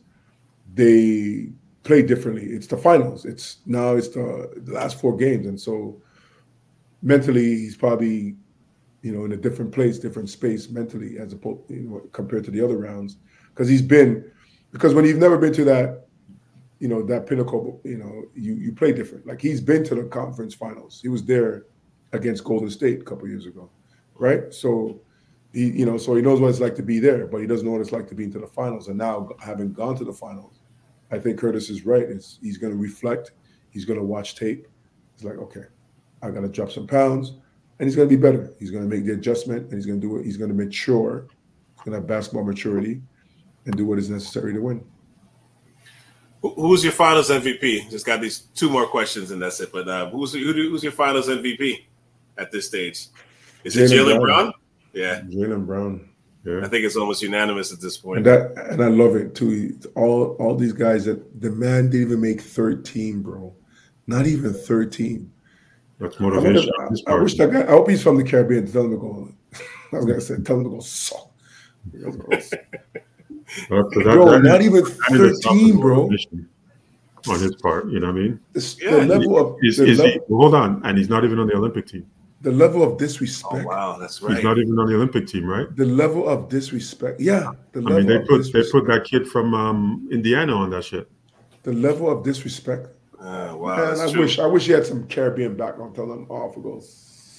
they play differently. It's the finals. It's the last 4 games. And so mentally, he's probably, you know, in a different place, different space mentally, as opposed, you know, compared to the other rounds. Because when you've never been to that, you know, that pinnacle, you know, you play different. Like, he's been to the conference finals. He was there against Golden State a couple of years ago, right? So he knows what it's like to be there, but he doesn't know what it's like to be into the finals. And now, having gone to the finals, I think Curtis is right. He's going to reflect. He's going to watch tape. He's like, okay, I got to drop some pounds, and he's going to be better. He's going to make the adjustment, and he's going to do it. He's going to mature. He's going to have basketball maturity and do what is necessary to win. Who's your Finals MVP? Just got these 2 more questions, and that's it. But who's your Finals MVP at this stage? Is it Jaylen Brown? Yeah, Jaylen Brown. Yeah. I think it's almost unanimous at this point. And I love it too. All these guys that the man didn't even make 13, bro. Not even 13. That's motivation. I wish that guy. I hope he's from the Caribbean. Tell him to go. I was gonna say, tell him to go suck. Not even 13, bro. On his part, you know what I mean? The level of hold on, and he's not even on the Olympic team. The level of disrespect. Oh, wow, that's right. He's not even on the Olympic team, right? The level of disrespect. Yeah. They put that kid from Indiana on that shit. The level of disrespect. Wow. Man, I wish he had some Caribbean background. Tell them off and go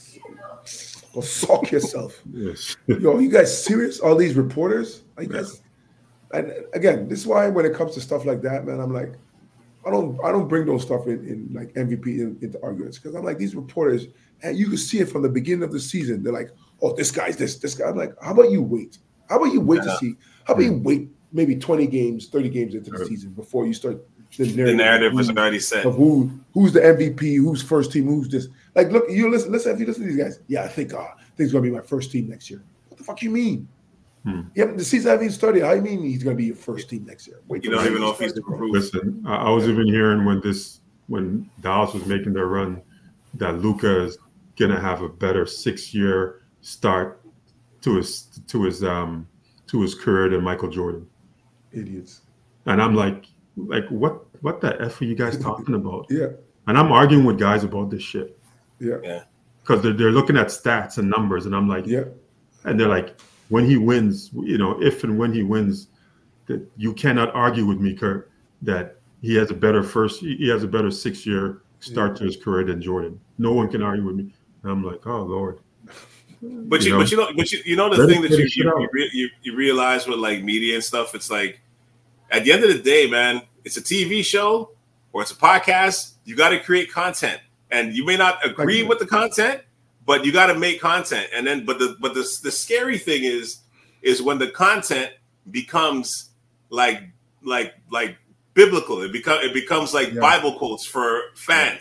suck yourself. Yes. Yo, you guys serious? All these reporters? You guys. And again, this is why when it comes to stuff like that, man, I'm like, I don't bring those stuff in like MVP into arguments, because I'm like, these reporters, and you can see it from the beginning of the season. They're like, oh, this guy's this guy. I'm like, how about you wait? How about you wait to see? How about you wait maybe 20 games, 30 games into the season before you start the narrative was already set of who's the MVP, who's first team, who's this. Like, look, if you listen to these guys, yeah, I think it's gonna be my first team next year. What the fuck you mean? Yeah, the season hasn't even started. How do you mean he's going to be your first team next year? Wait, you don't even know if he's improved. Listen, I was even hearing when Dallas was making their run that Luka is going to have a better 6-year start to his career than Michael Jordan. Idiots. And I'm like what the F are you guys talking about? Yeah. And I'm arguing with guys about this shit. Yeah. Because they're looking at stats and numbers, and I'm like, yeah. And they're like, when he wins, you know, if and when he wins, that you cannot argue with me, Kurt, that he has a better 6-year start to his career than Jordan. No one can argue with me. And I'm like, oh Lord. But you know the thing that you realize with like media and stuff, it's like at the end of the day, man, it's a TV show or it's a podcast. You got to create content, and you may not agree with the content, but you got to make content. And then, but the scary thing is when the content becomes like biblical. It becomes like Bible quotes for fans.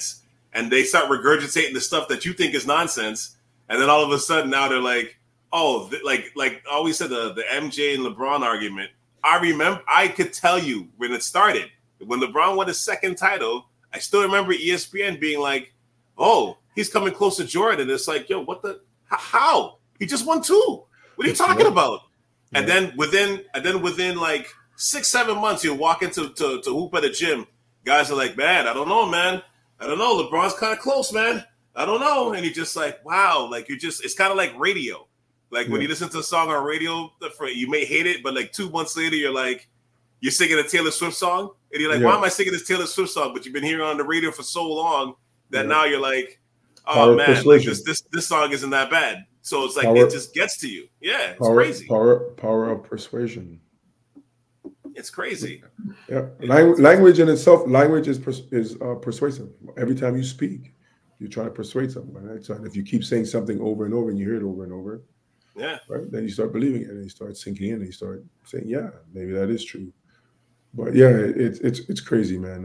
and they start regurgitating the stuff that you think is nonsense, and then all of a sudden now they're like, oh, like I always said the MJ and LeBron argument. I could tell you when it started, when LeBron won his second title. I still remember ESPN being like, oh, he's coming close to Jordan. It's like, yo, what the? How? He just won 2. What are you talking about? And then within like 6-7 months, you'll walk into to hoop at a gym. Guys are like, man, I don't know, man. I don't know. LeBron's kind of close, man. I don't know. And you're just like, wow. Like it's kind of like radio. Like when you listen to a song on radio, you may hate it, but like 2 months later, you're singing a Taylor Swift song. And you're like, why am I singing this Taylor Swift song? But you've been hearing on the radio for so long that now you're like, oh, man, like this song isn't that bad. So it's like it just gets to you. Yeah, it's crazy. Power of persuasion. It's crazy. Yeah, language in itself, language is persuasive. Every time you speak, you're trying to persuade someone. Right? So if you keep saying something over and over, and you hear it over and over, right, then you start believing it, and you start sinking in, and you start saying, yeah, maybe that is true. But yeah, it's crazy, man.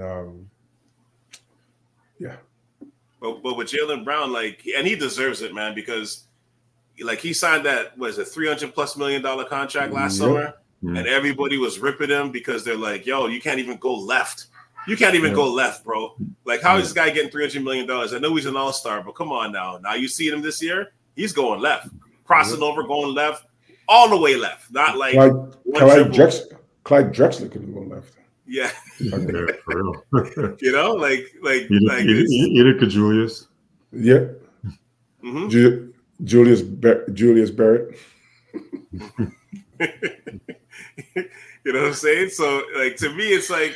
Yeah. But with Jaylen Brown, and he deserves it, man, because he signed that $300+ million contract last summer, and everybody was ripping him because they're like, yo, you can't even go left. You can't even go left, bro. Like, how is this guy getting $300 million? I know he's an all-star, but come on now. Now you see him this year, he's going left, crossing over, going left, all the way left. Not like Clyde Drexler couldn't go left. Yeah. Yeah, for real. Utica Julius. Yeah. Mm-hmm. Julius Barrett. You know what I'm saying? So to me, it's like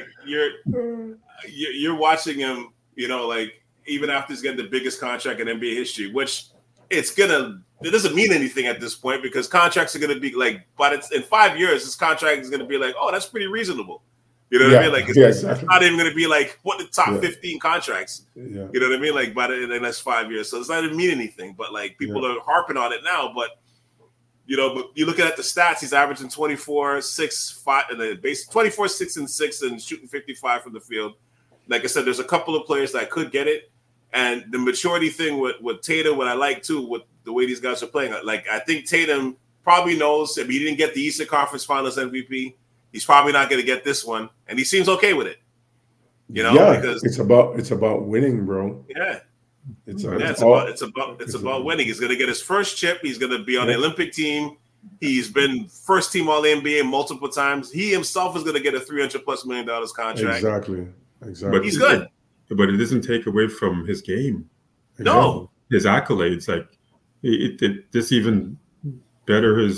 you're watching him, even after he's getting the biggest contract in NBA history, which it doesn't mean anything at this point because contracts are gonna be but in 5 years, this contract is gonna be like, oh, that's pretty reasonable. You know what I mean? It's not even going to be what the top 15 contracts. Yeah. You know what I mean? By the next 5 years. So it's not even mean anything. But people are harping on it now. But but you look at the stats, he's averaging 24, 6, 5, and the base 24, 6, and 6, and shooting 55 from the field. Like I said, there's a couple of players that could get it. And the maturity thing with Tatum, what I like too, with the way these guys are playing, I think Tatum probably knows if he didn't get the Eastern Conference Finals MVP. He's probably not going to get this one, and he seems okay with it. Because it's about winning, bro. Yeah, it's about winning. He's going to get his first chip. He's going to be on the Olympic team. He's been first team All NBA multiple times. He himself is going to get a $300+ million contract. Exactly. But he's good. But it doesn't take away from his game. No, his accolades. It just even better his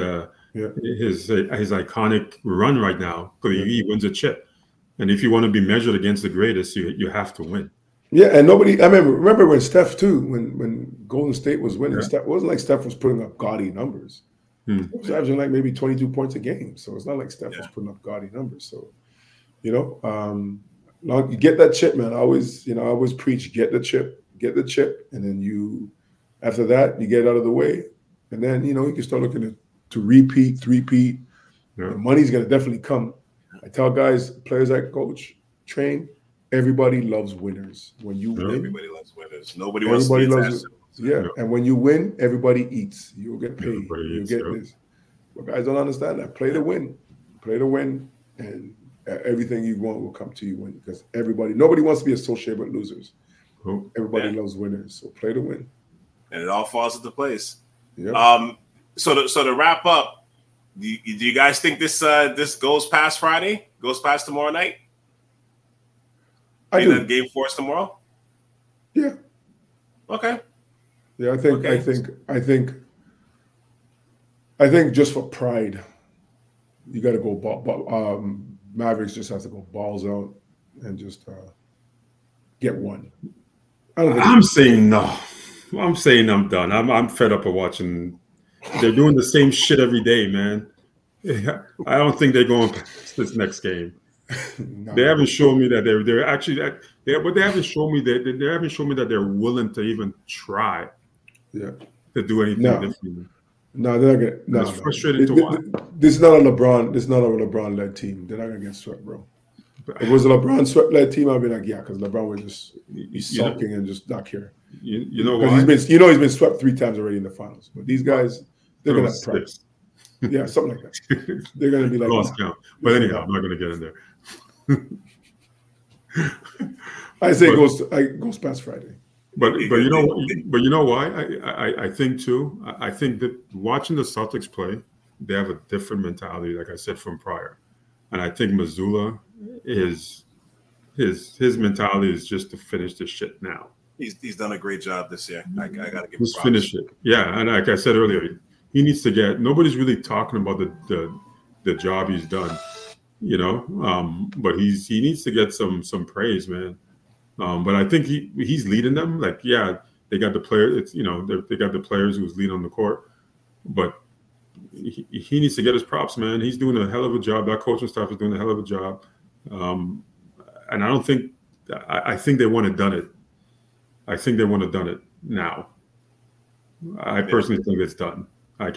iconic run right now because he wins a chip, and if you want to be measured against the greatest, you have to win. Yeah, and nobody. I remember when Steph too, when Golden State was winning. Steph, it wasn't like Steph was putting up gaudy numbers. He was averaging maybe 22 points a game, so it's not like Steph was putting up gaudy numbers. So, you get that chip, man. I always preach: get the chip, and then after that, you get out of the way, and then you can start looking to repeat. The money's going to definitely come. I tell players I coach, train, everybody loves winners. When you win, everybody loves winners. Nobody wants to be attached to them. And when you win, everybody eats. You'll get paid. You'll get this. But guys don't understand that. Play to win, and everything you want will come to you because nobody wants to be associated with losers. Everybody loves winners. So play to win. And it all falls into place. Yeah. So to wrap up, do you guys think this goes past Friday? Goes past tomorrow night? I do. Game 4 is tomorrow? Yeah. Okay. Yeah, I think just for pride, you got to go. Mavericks just have to go balls out and just get one. I'm saying no. I'm saying I'm done. I'm fed up of watching. They're doing the same shit every day, man. I don't think they're going past this next game. No. They haven't shown me that they're actually but they haven't shown me that they're willing to even try. Yeah. To do anything different. No, they're not gonna. No, it's frustrating to watch. This is not a LeBron. This is not a LeBron-led team. They're not gonna get swept, bro. If it was a LeBron swept-led team, I'd be like, yeah, because LeBron would just be You know, sulking and just not care. you know Because why? he's been swept 3 times already in the finals. But these guys, they're It gonna was have pride. 6. Yeah, something like that. They're gonna be like, Lost nah. count. But anyhow, I'm not going to get in there. I say it goes past Friday. But you know why? I think too. I think that watching the Celtics play, they have a different mentality, like I said from prior, and I think Mazzulla is his mentality is just to finish this shit now. He's done a great job this year. I got to give him Just props. finish it. Yeah, and like I said earlier, he needs to get. Nobody's really talking about the job he's done, you know. But he needs to get some praise, man. But I think he's leading them. Like, yeah, they got the player. It's, you know, they got the players who's leading on the court, but he needs to get his props, man. He's doing a hell of a job. That coaching staff is doing a hell of a job. And I don't think I think they want to done it. I think they want to done it now. I personally think it's done.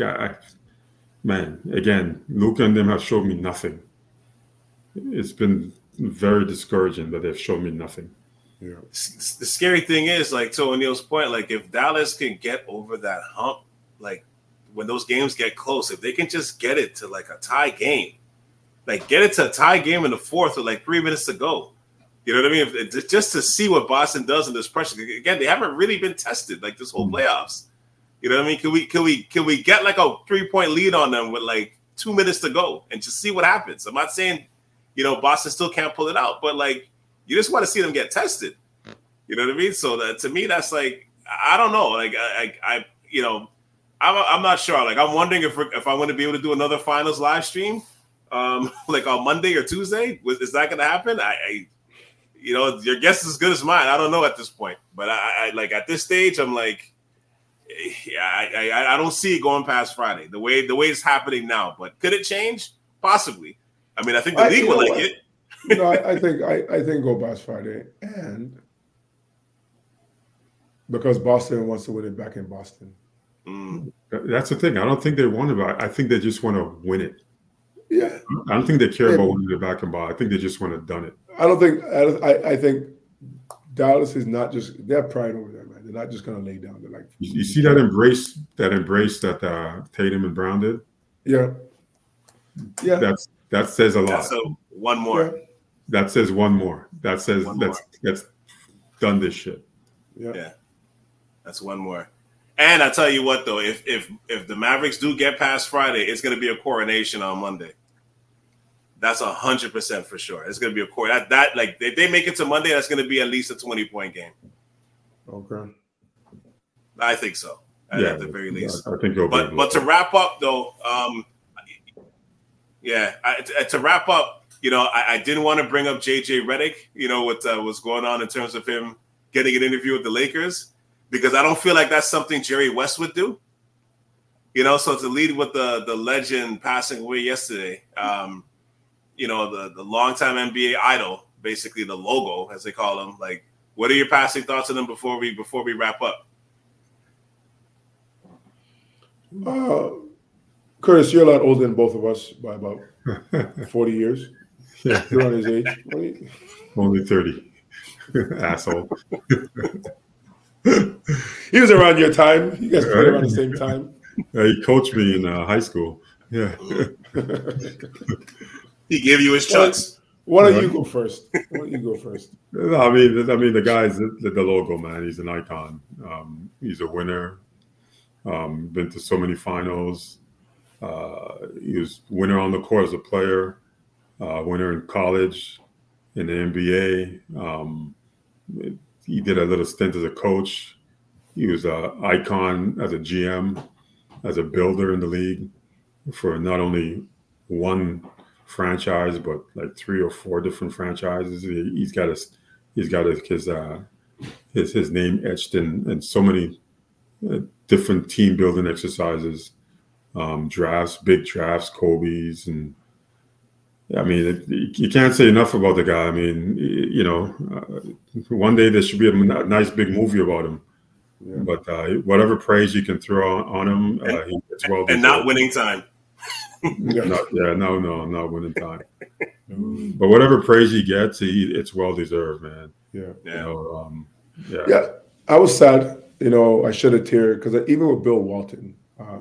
Man, again, Luka and them have showed me nothing. It's been very discouraging that they've shown me nothing. Yeah. The scary thing is, like, to O'Neal's point, like, if Dallas can get over that hump, like, when those games get close, if they can just get it to, like, a tie game, like, get it to a tie game in the fourth with, like, 3 minutes to go. You know what I mean? Just to see what Boston does in this pressure. Again, they haven't really been tested, like, this whole playoffs. You know what I mean? Can we get, like, a 3-point lead on them with, like, 2 minutes to go and just see what happens? I'm not saying, you know, Boston still can't pull it out, but, like, you just want to see them get tested. You know what I mean? So that, to me, that's like, I don't know. Like, I you know, I'm not sure. Like, I'm wondering if I want to be able to do another finals live stream, like on Monday or Tuesday. Is that going to happen? You know, your guess is as good as mine. I don't know at this point, but I like at this stage, I'm like, yeah, I don't see it going past Friday the way it's happening now. But could it change? Possibly. I mean, I think the league would like it. You know, I think go past Friday, and because Boston wants to win it back in Boston. That's the thing. I don't think they want it. I think they just want to win it. Yeah, I don't think they care about winning it back in Boston. I think they just want to done it. I think Dallas is not just, they have pride over there, man. They're not just going to lay down. They're like, you see that embrace that Tatum and Brown did. Yeah. That says a lot. So one more. Yeah. That says one more. That says let's done this shit. Yeah. That's one more. And I tell you what, though, if the Mavericks do get past Friday, it's going to be a coronation on Monday. That's 100% for sure. It's going to be a coronation. That like if they make it to Monday, that's going to be at least a 20-point game. Okay. I think so. At the very least. I think it'll be. But to wrap up, though, to wrap up, you know, I didn't want to bring up JJ Redick, you know, what was going on in terms of him getting an interview with the Lakers, because I don't feel like that's something Jerry West would do. You know, so to lead with the legend passing away yesterday, you know, the longtime NBA idol, basically the logo, as they call him. Like, what are your passing thoughts on him before we wrap up? Curtis, you're a lot older than both of us by about 40 years. Yeah. You're on his age. Only 30. Asshole. He was around your time. You guys played around the same time. He coached me in high school. Yeah. He gave you his chucks. Why don't you go first? I mean, the guy's the logo, man. He's an icon. He's a winner. Been to so many finals. He was winner on the court as a player, winner in college, in the NBA. He did a little stint as a coach. He was an icon as a GM, as a builder in the league for not only one franchise, but like 3 or 4 different franchises. He's got his name etched in so many different team building exercises, drafts, big drafts, Kobe's, and I mean, you can't say enough about the guy. I mean, you know, one day there should be a nice big movie about him. Yeah. But whatever praise you can throw on him, he gets well deserved. And not winning time. not winning time. But whatever praise he gets, it's well deserved, man. Yeah. I was sad. I shed a tear because even with Bill Walton,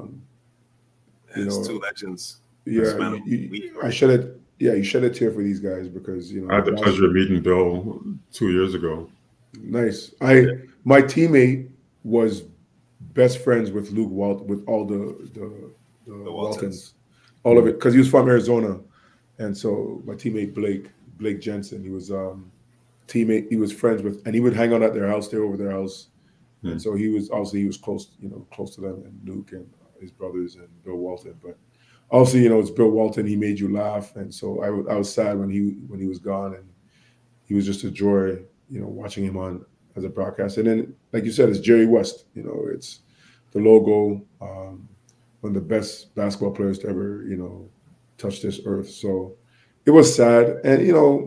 two legends. Yeah, I shed a you shed a tear for these guys because I had the pleasure of meeting Bill 2 years ago. Nice. My teammate was best friends with Luke with all the Waltons, all of it, because he was from Arizona, and so my teammate Blake Jensen, he was teammate. He was friends with, and he would hang out at their house, stay over their house, and so he was close, close to them, and Luke and his brothers and Bill Walton. But obviously, it's Bill Walton. He made you laugh, and so I was sad when he was gone, and he was just a joy, watching him on as a broadcast. And then, like you said, it's Jerry West. It's the logo, one of the best basketball players to ever, touch this earth. So it was sad, and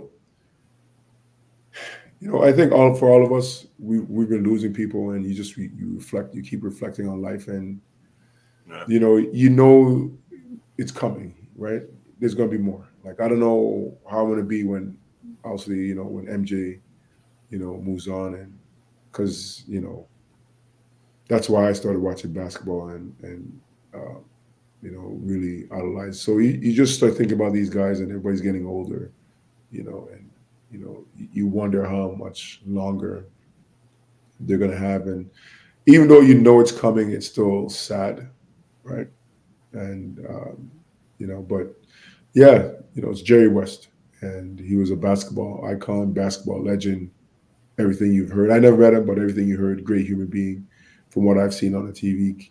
I think for all of us, we've been losing people, and you reflect, you keep reflecting on life, and it's coming, right? There's going to be more. Like, I don't know how I'm going to be when, obviously, when MJ, moves on, and because that's why I started watching basketball and really idolize. So you just start thinking about these guys, and everybody's getting older, and you wonder how much longer they're going to have. And even though it's coming, it's still sad, right? And but yeah, it's Jerry West, and he was a basketball icon, basketball legend. Everything you've heard, I never met him, but everything you heard, great human being, from what I've seen on the TV,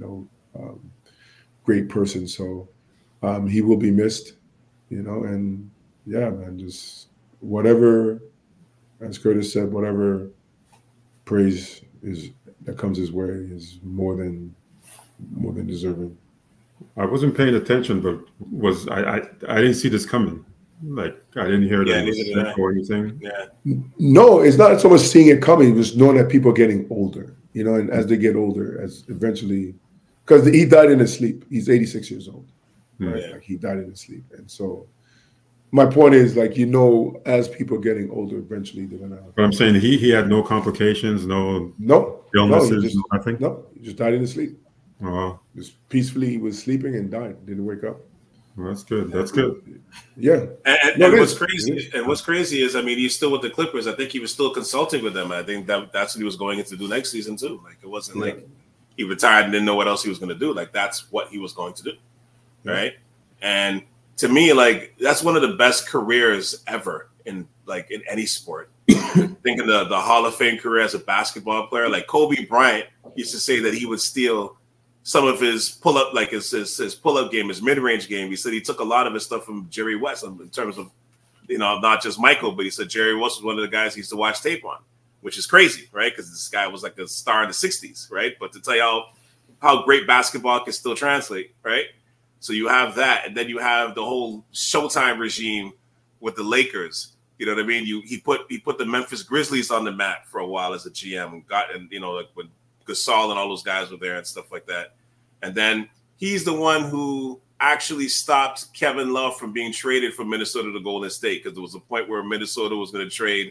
great person. So he will be missed, and yeah, man, just whatever, as Curtis said, whatever praise that comes his way is more than deserving. I wasn't paying attention, but I didn't see this coming. Like, I didn't hear that or anything. Yeah. No, it's not so much seeing it coming, just knowing that people are getting older, and as they get older, as eventually, because he died in his sleep. He's 86 years old, right? Yeah. Like, he died in his sleep. And so my point is, like, as people are getting older, eventually they're going to. But I'm saying he had no complications, no illnesses, nothing? No, he just died in his sleep. Oh, wow. Just peacefully, he was sleeping and died, didn't wake up. Well, that's good. That's good. Yeah. And what's crazy is, I mean, he's still with the Clippers. I think he was still consulting with them. I think that's what he was going to do next season too. Like, it wasn't like he retired and didn't know what else he was going to do. Like, that's what he was going to do, right? And to me, like, that's one of the best careers ever in any sport. Thinking the Hall of Fame career as a basketball player, like Kobe Bryant used to say that he would steal some of his pull-up, like his pull-up game, his mid-range game. He said he took a lot of his stuff from Jerry West in terms of, not just Michael, but he said Jerry West was one of the guys he used to watch tape on, which is crazy, right? Because this guy was like a star in the 60s, right? But to tell you how great basketball can still translate, right? So you have that, and then you have the whole Showtime regime with the Lakers. You know what I mean? He put the Memphis Grizzlies on the map for a while as a GM, like when Gasol and all those guys were there and stuff like that. And then he's the one who actually stopped Kevin Love from being traded from Minnesota to Golden State, because there was a point where Minnesota was going to trade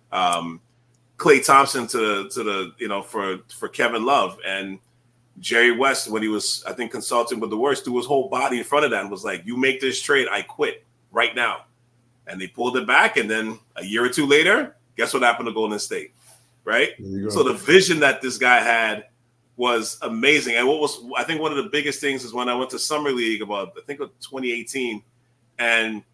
Klay Thompson for Kevin Love, and Jerry West, when he was, I think, consulting with the Warriors, threw his whole body in front of that and was like, "You make this trade, I quit right now." And they pulled it back, and then a year or two later, guess what happened to Golden State, right? So the vision that this guy had was amazing. And I think one of the biggest things is when I went to Summer League about, I think, 2018, and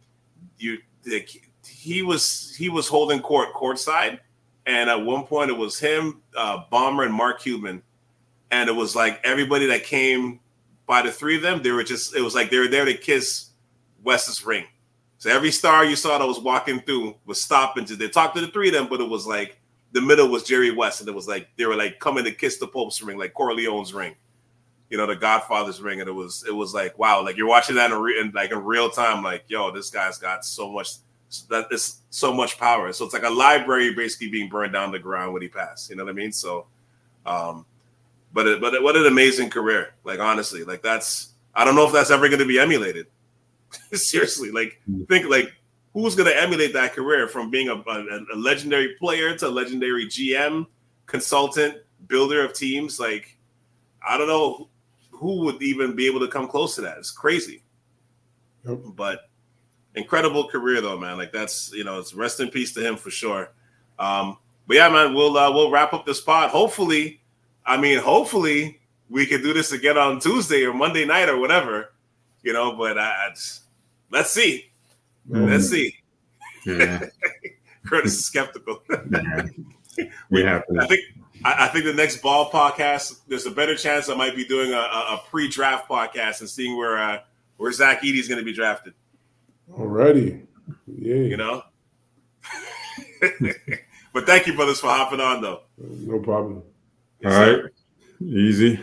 he was holding courtside, and at one point it was him, Ballmer, and Mark Cuban, and it was like everybody that came by the three of them, it was like they were there to kiss West's ring. So every star you saw that was walking through was stopping they talked to the three of them, but it was like the middle was Jerry West, and it was like they were like coming to kiss the Pope's ring, like Corleone's ring, the Godfather's ring, and it was like, wow, like you're watching that in real time, like, yo, this guy's got so much power. So it's like a library basically being burned down the ground when he passed. You know what I mean? So, but what an amazing career! Like, honestly, like I don't know if that's ever going to be emulated. Seriously, like think like who's going to emulate that career from being a legendary player to a legendary GM, consultant, builder of teams? Like, I don't know who would even be able to come close to that. It's crazy. Yep. But incredible career though, man. Like that's, it's rest in peace to him for sure. But yeah, man, we'll wrap up this pod. Hopefully we could do this again on Tuesday or Monday night or whatever, but let's see. Let's see. Yeah. Curtis is skeptical. Yeah. I think the next ball podcast, there's a better chance I might be doing a pre-draft podcast and seeing where Zach Edey is going to be drafted. Alrighty. Yeah. But thank you, brothers, for hopping on, though. No problem. All right. Easy.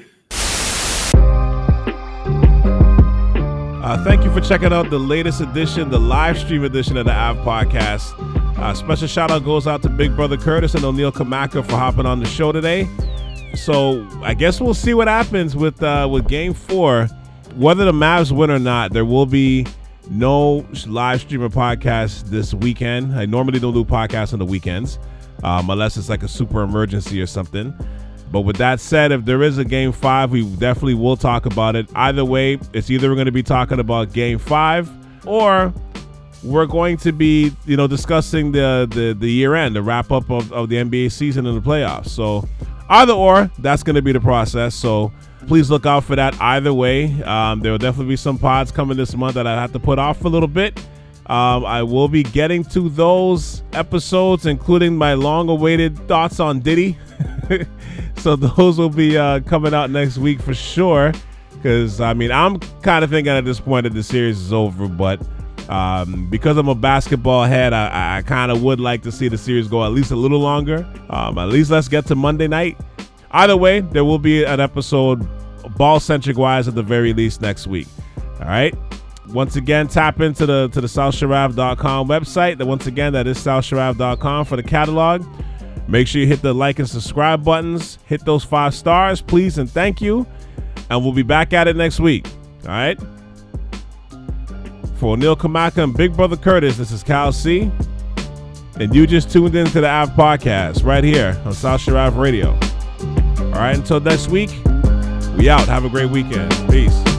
Thank you for checking out the latest edition, the live stream edition of the Av Podcast. Special shout out goes out to Big Brother Curtis and O'Neal Kamaka for hopping on the show today. So I guess we'll see what happens with Game 4. Whether the Mavs win or not, there will be no live stream or podcast this weekend. I normally don't do podcasts on the weekends unless it's like a super emergency or something. But with that said, if there is a Game 5, we definitely will talk about it. Either way, it's either we're going to be talking about Game 5 or we're going to be, discussing the year end, the wrap up of the NBA season and the playoffs. So either or, that's going to be the process. So please look out for that either way. There will definitely be some pods coming this month that I have to put off for a little bit. I will be getting to those episodes, including my long-awaited thoughts on Diddy. So those will be coming out next week for sure. Because, I'm kind of thinking at this point that the series is over. But because I'm a basketball head, I kind of would like to see the series go at least a little longer. At least let's get to Monday night. Either way, there will be an episode ball-centric wise at the very least next week. All right. Once again, tap into the SalSharav.com website. Once again, that is SalSharav.com for the catalog. Make sure you hit the like and subscribe buttons. Hit those 5 stars, please, and thank you. And we'll be back at it next week. All right. For O'Neal Kamaka and Big Brother Curtis, this is Cal C. And you just tuned into the Av Podcast right here on Sal Sharav Radio. All right, until next week, we out. Have a great weekend. Peace.